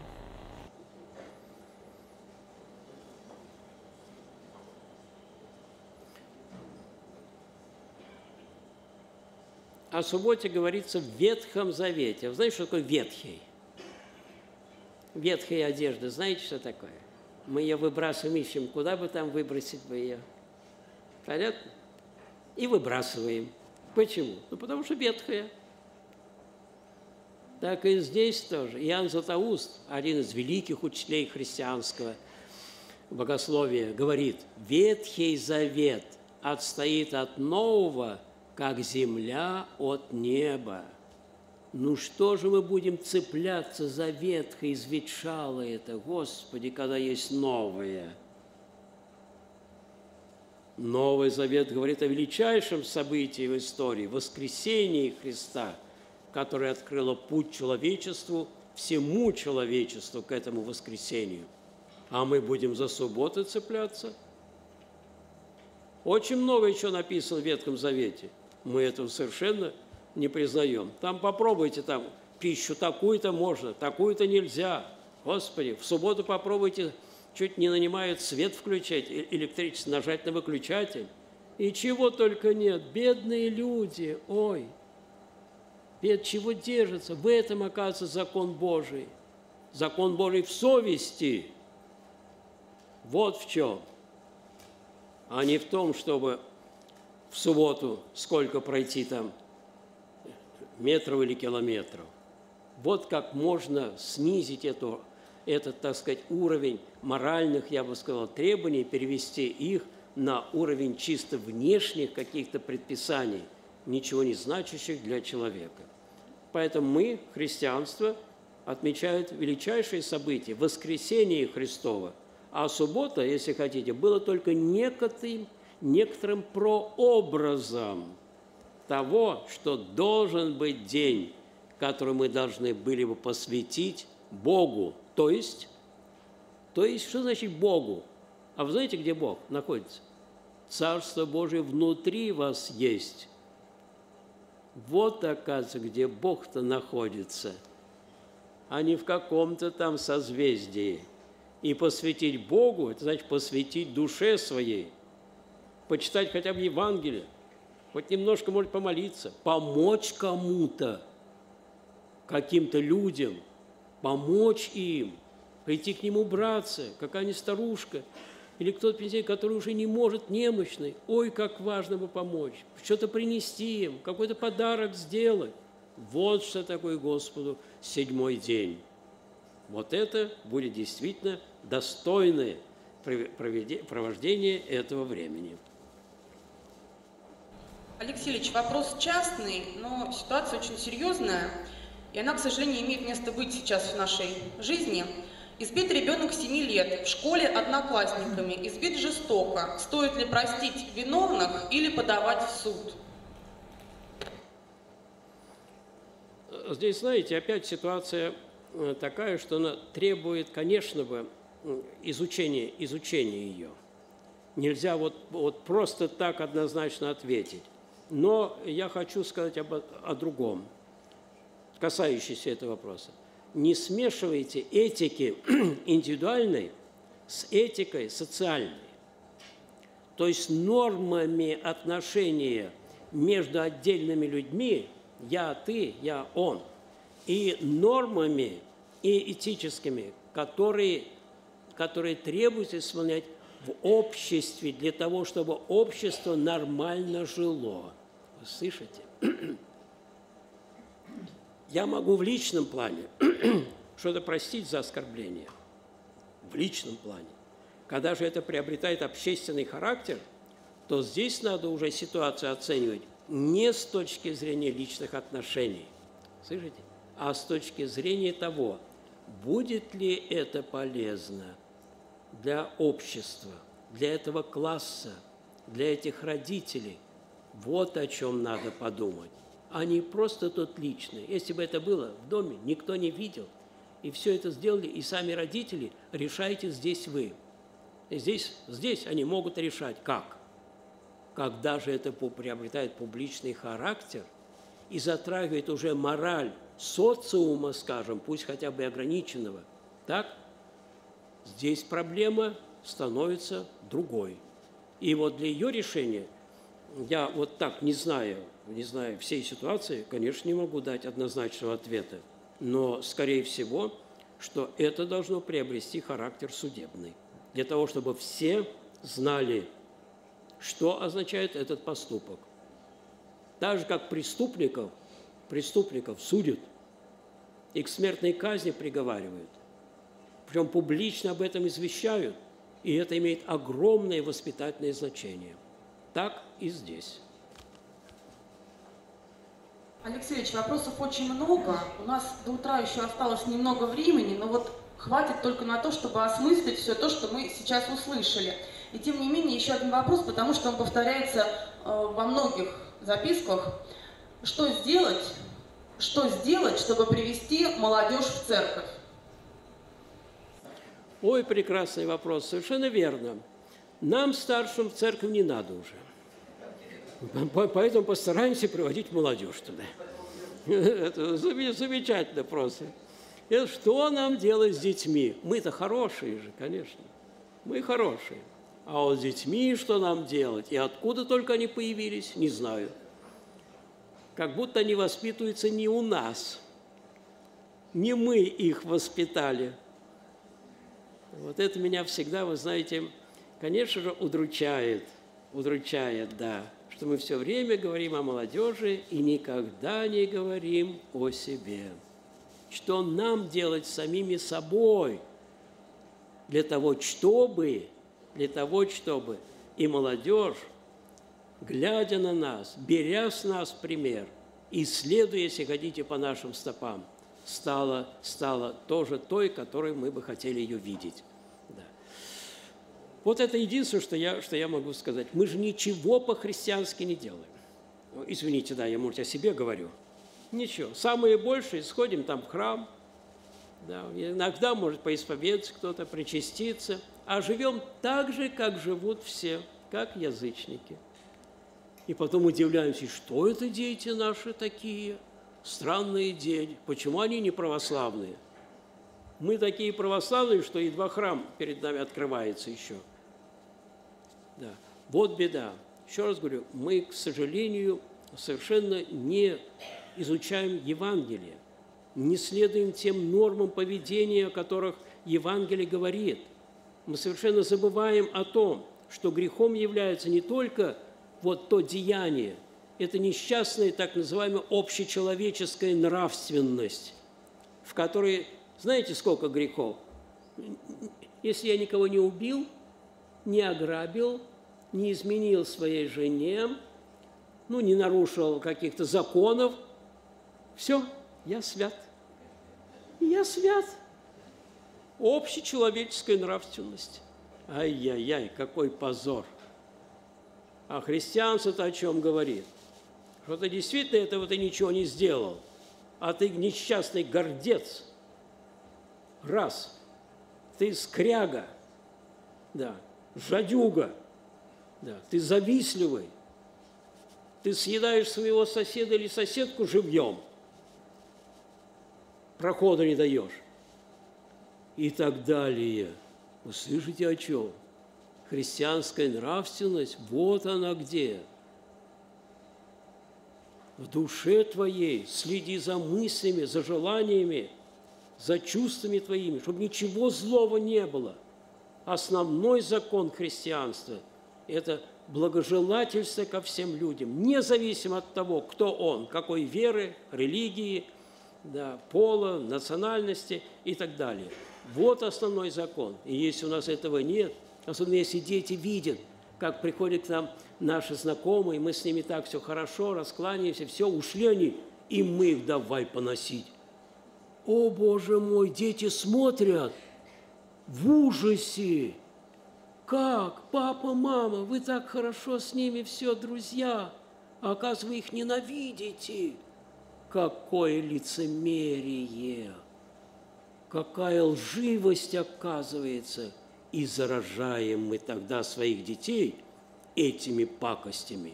О субботе говорится в Ветхом Завете. Вы знаете, что такое ветхий? Ветхая одежда, знаете, что такое? Мы ее выбрасываем, ищем, куда бы там выбросить бы ее. Понятно? И выбрасываем. Почему? Ну, потому что ветхая. Так и здесь тоже. Иоанн Златоуст, один из великих учителей христианского богословия, говорит: Ветхий Завет отстоит от нового, как земля от неба. Ну что же мы будем цепляться за ветхое, изветшалое это, Господи, когда есть новое? Новый Завет говорит о величайшем событии в истории – воскресении Христа, которое открыло путь человечеству, всему человечеству к этому воскресению. А мы будем за субботу цепляться? Очень много еще написано в Ветхом Завете. Мы этого совершенно не признаем. Там попробуйте, там пищу такую-то можно, такую-то нельзя. Господи, в субботу попробуйте, чуть не нанимают свет включать, электричество, нажать на выключатель. И чего только нет. Бедные люди, ой, бед чего держатся. В этом, оказывается, закон Божий. Закон Божий в совести. Вот в чем. А не в том, чтобы в субботу сколько пройти там метров или километров. Вот как можно снизить эту, этот, так сказать, уровень моральных, я бы сказал, требований, перевести их на уровень чисто внешних каких-то предписаний, ничего не значащих для человека. Поэтому мы, христианство, отмечает величайшие события, воскресение Христова, а суббота, если хотите, было только некоторым, некоторым прообразом того, что должен быть день, который мы должны были бы посвятить Богу. То есть, то есть, что значит Богу? А вы знаете, где Бог находится? Царство Божие внутри вас есть. Вот, оказывается, где Бог-то находится, а не в каком-то там созвездии. И посвятить Богу – это значит посвятить душе своей, почитать хотя бы Евангелие, хоть немножко, может, помолиться, помочь кому-то, каким-то людям, помочь им, прийти к нему браться, какая-нибудь старушка или кто-то пенсионер, который уже не может, немощный. Ой, как важно бы помочь, что-то принести им, какой-то подарок сделать. Вот что такое Господу седьмой день. Вот это будет действительно достойное провождение этого времени. Алексей Ильич, вопрос частный, но ситуация очень серьезная, и она, к сожалению, имеет место быть сейчас в нашей жизни. Избит ребенок семи лет, в школе одноклассниками, избит жестоко. Стоит ли простить виновных или подавать в суд? Здесь, знаете, опять ситуация такая, что она требует, конечно бы, изучения, изучения ее. Нельзя вот, вот просто так однозначно ответить. Но я хочу сказать об, о другом, касающемся этого вопроса. Не смешивайте этики индивидуальной с этикой социальной. То есть нормами отношения между отдельными людьми, я, ты, я, он, и нормами и этическими, которые, которые требуется исполнять в обществе для того, чтобы общество нормально жило. Вы слышите? Я могу в личном плане что-то простить за оскорбление. В личном плане. Когда же это приобретает общественный характер, то здесь надо уже ситуацию оценивать не с точки зрения личных отношений, слышите, а с точки зрения того, будет ли это полезно для общества, для этого класса, для этих родителей. Вот о чем надо подумать, а не просто тот личный. Если бы это было в доме, никто не видел, и все это сделали, и сами родители, решайте здесь вы. И здесь, здесь они могут решать, как. Когда же это приобретает публичный характер и затрагивает уже мораль социума, скажем, пусть хотя бы ограниченного, так, здесь проблема становится другой. И вот для ее решения я вот так, не знаю, не знаю всей ситуации, конечно, не могу дать однозначного ответа, но, скорее всего, что это должно приобрести характер судебный, для того, чтобы все знали, что означает этот поступок. Так же, как преступников, преступников судят и к смертной казни приговаривают, причем публично об этом извещают, и это имеет огромное воспитательное значение. Так и здесь. Алексей Ильич, вопросов очень много. У нас до утра еще осталось немного времени, но вот хватит только на то, чтобы осмыслить все то, что мы сейчас услышали. И тем не менее, еще один вопрос, потому что он повторяется э, во многих записках. Что сделать, что сделать, чтобы привести молодежь в церковь? Ой, прекрасный вопрос, совершенно верно. Нам, старшим, в церковь не надо уже. Поэтому постараемся приводить молодежь туда. Это замечательно просто. И что нам делать с детьми? Мы-то хорошие же, конечно. Мы хорошие. А вот с детьми что нам делать? И откуда только они появились, не знаю. Как будто они воспитываются не у нас. Не мы их воспитали. Вот это меня всегда, вы знаете, конечно же, удручает. Удручает, да, что мы все время говорим о молодежи и никогда не говорим о себе. Что нам делать самими собой для того, чтобы, для того, чтобы и молодежь, глядя на нас, беря с нас пример, и следуя, если хотите, по нашим стопам, стала, стала тоже той, которой мы бы хотели ее видеть. Да. Вот это единственное, что я, что я могу сказать. Мы же ничего по-христиански не делаем. Извините, да, я, может, о себе говорю. Ничего. Самое большее, сходим там в храм, да, иногда, может, поисповедаться кто-то, причаститься, а живем так же, как живут все, как язычники. И потом удивляемся, что это дети наши такие, странные дети, почему они не православные? Мы такие православные, что едва храм перед нами открывается еще. Да. Вот беда. Еще раз говорю, мы, к сожалению, совершенно не изучаем Евангелие, не следуем тем нормам поведения, о которых Евангелие говорит. Мы совершенно забываем о том, что грехом является не только вот то деяние, это несчастная так называемая общечеловеческая нравственность, в которой, знаете, сколько грехов? Если я никого не убил, не ограбил, не изменил своей жене, ну, не нарушил каких-то законов, все, я свят. Я свят. Общечеловеческая нравственность. Ай-яй-яй, какой позор. А христианство-то о чем говорит? Что ты действительно этого ты ничего не сделал, а ты несчастный гордец. Раз. Ты скряга. Да. Жадюга. Да. Ты завистливый. Ты съедаешь своего соседа или соседку живьем. Прохода не даешь. И так далее. Вы слышите о чем? Христианская нравственность, вот она где. В душе твоей следи за мыслями, за желаниями, за чувствами твоими, чтобы ничего злого не было. Основной закон христианства – это благожелательство ко всем людям, независимо от того, кто он, какой веры, религии, да, пола, национальности и так далее. Вот основной закон. И если у нас этого нет, особенно если дети видят, как приходят к нам наши знакомые, мы с ними так все хорошо, раскланяемся, все, ушли они, и мы их давай поносить. о, Боже мой, дети смотрят в ужасе. Как? Папа, мама, вы так хорошо с ними все, друзья, а оказывается, вы их ненавидите. Какое лицемерие! Какая лживость, оказывается! И заражаем мы тогда своих детей этими пакостями.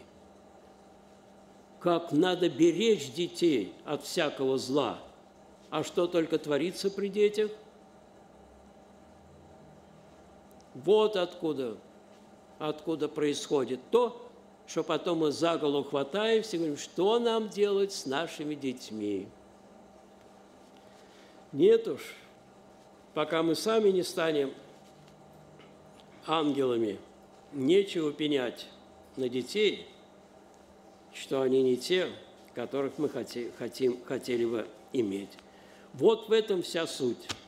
Как надо беречь детей от всякого зла. А что только творится при детях? Вот откуда, откуда происходит то, что потом мы за голову хватаемся и говорим, что нам делать с нашими детьми. Нет уж, пока мы сами не станем ангелами, нечего пенять на детей, что они не те, которых мы хотим, хотим, хотели бы иметь. Вот в этом вся суть.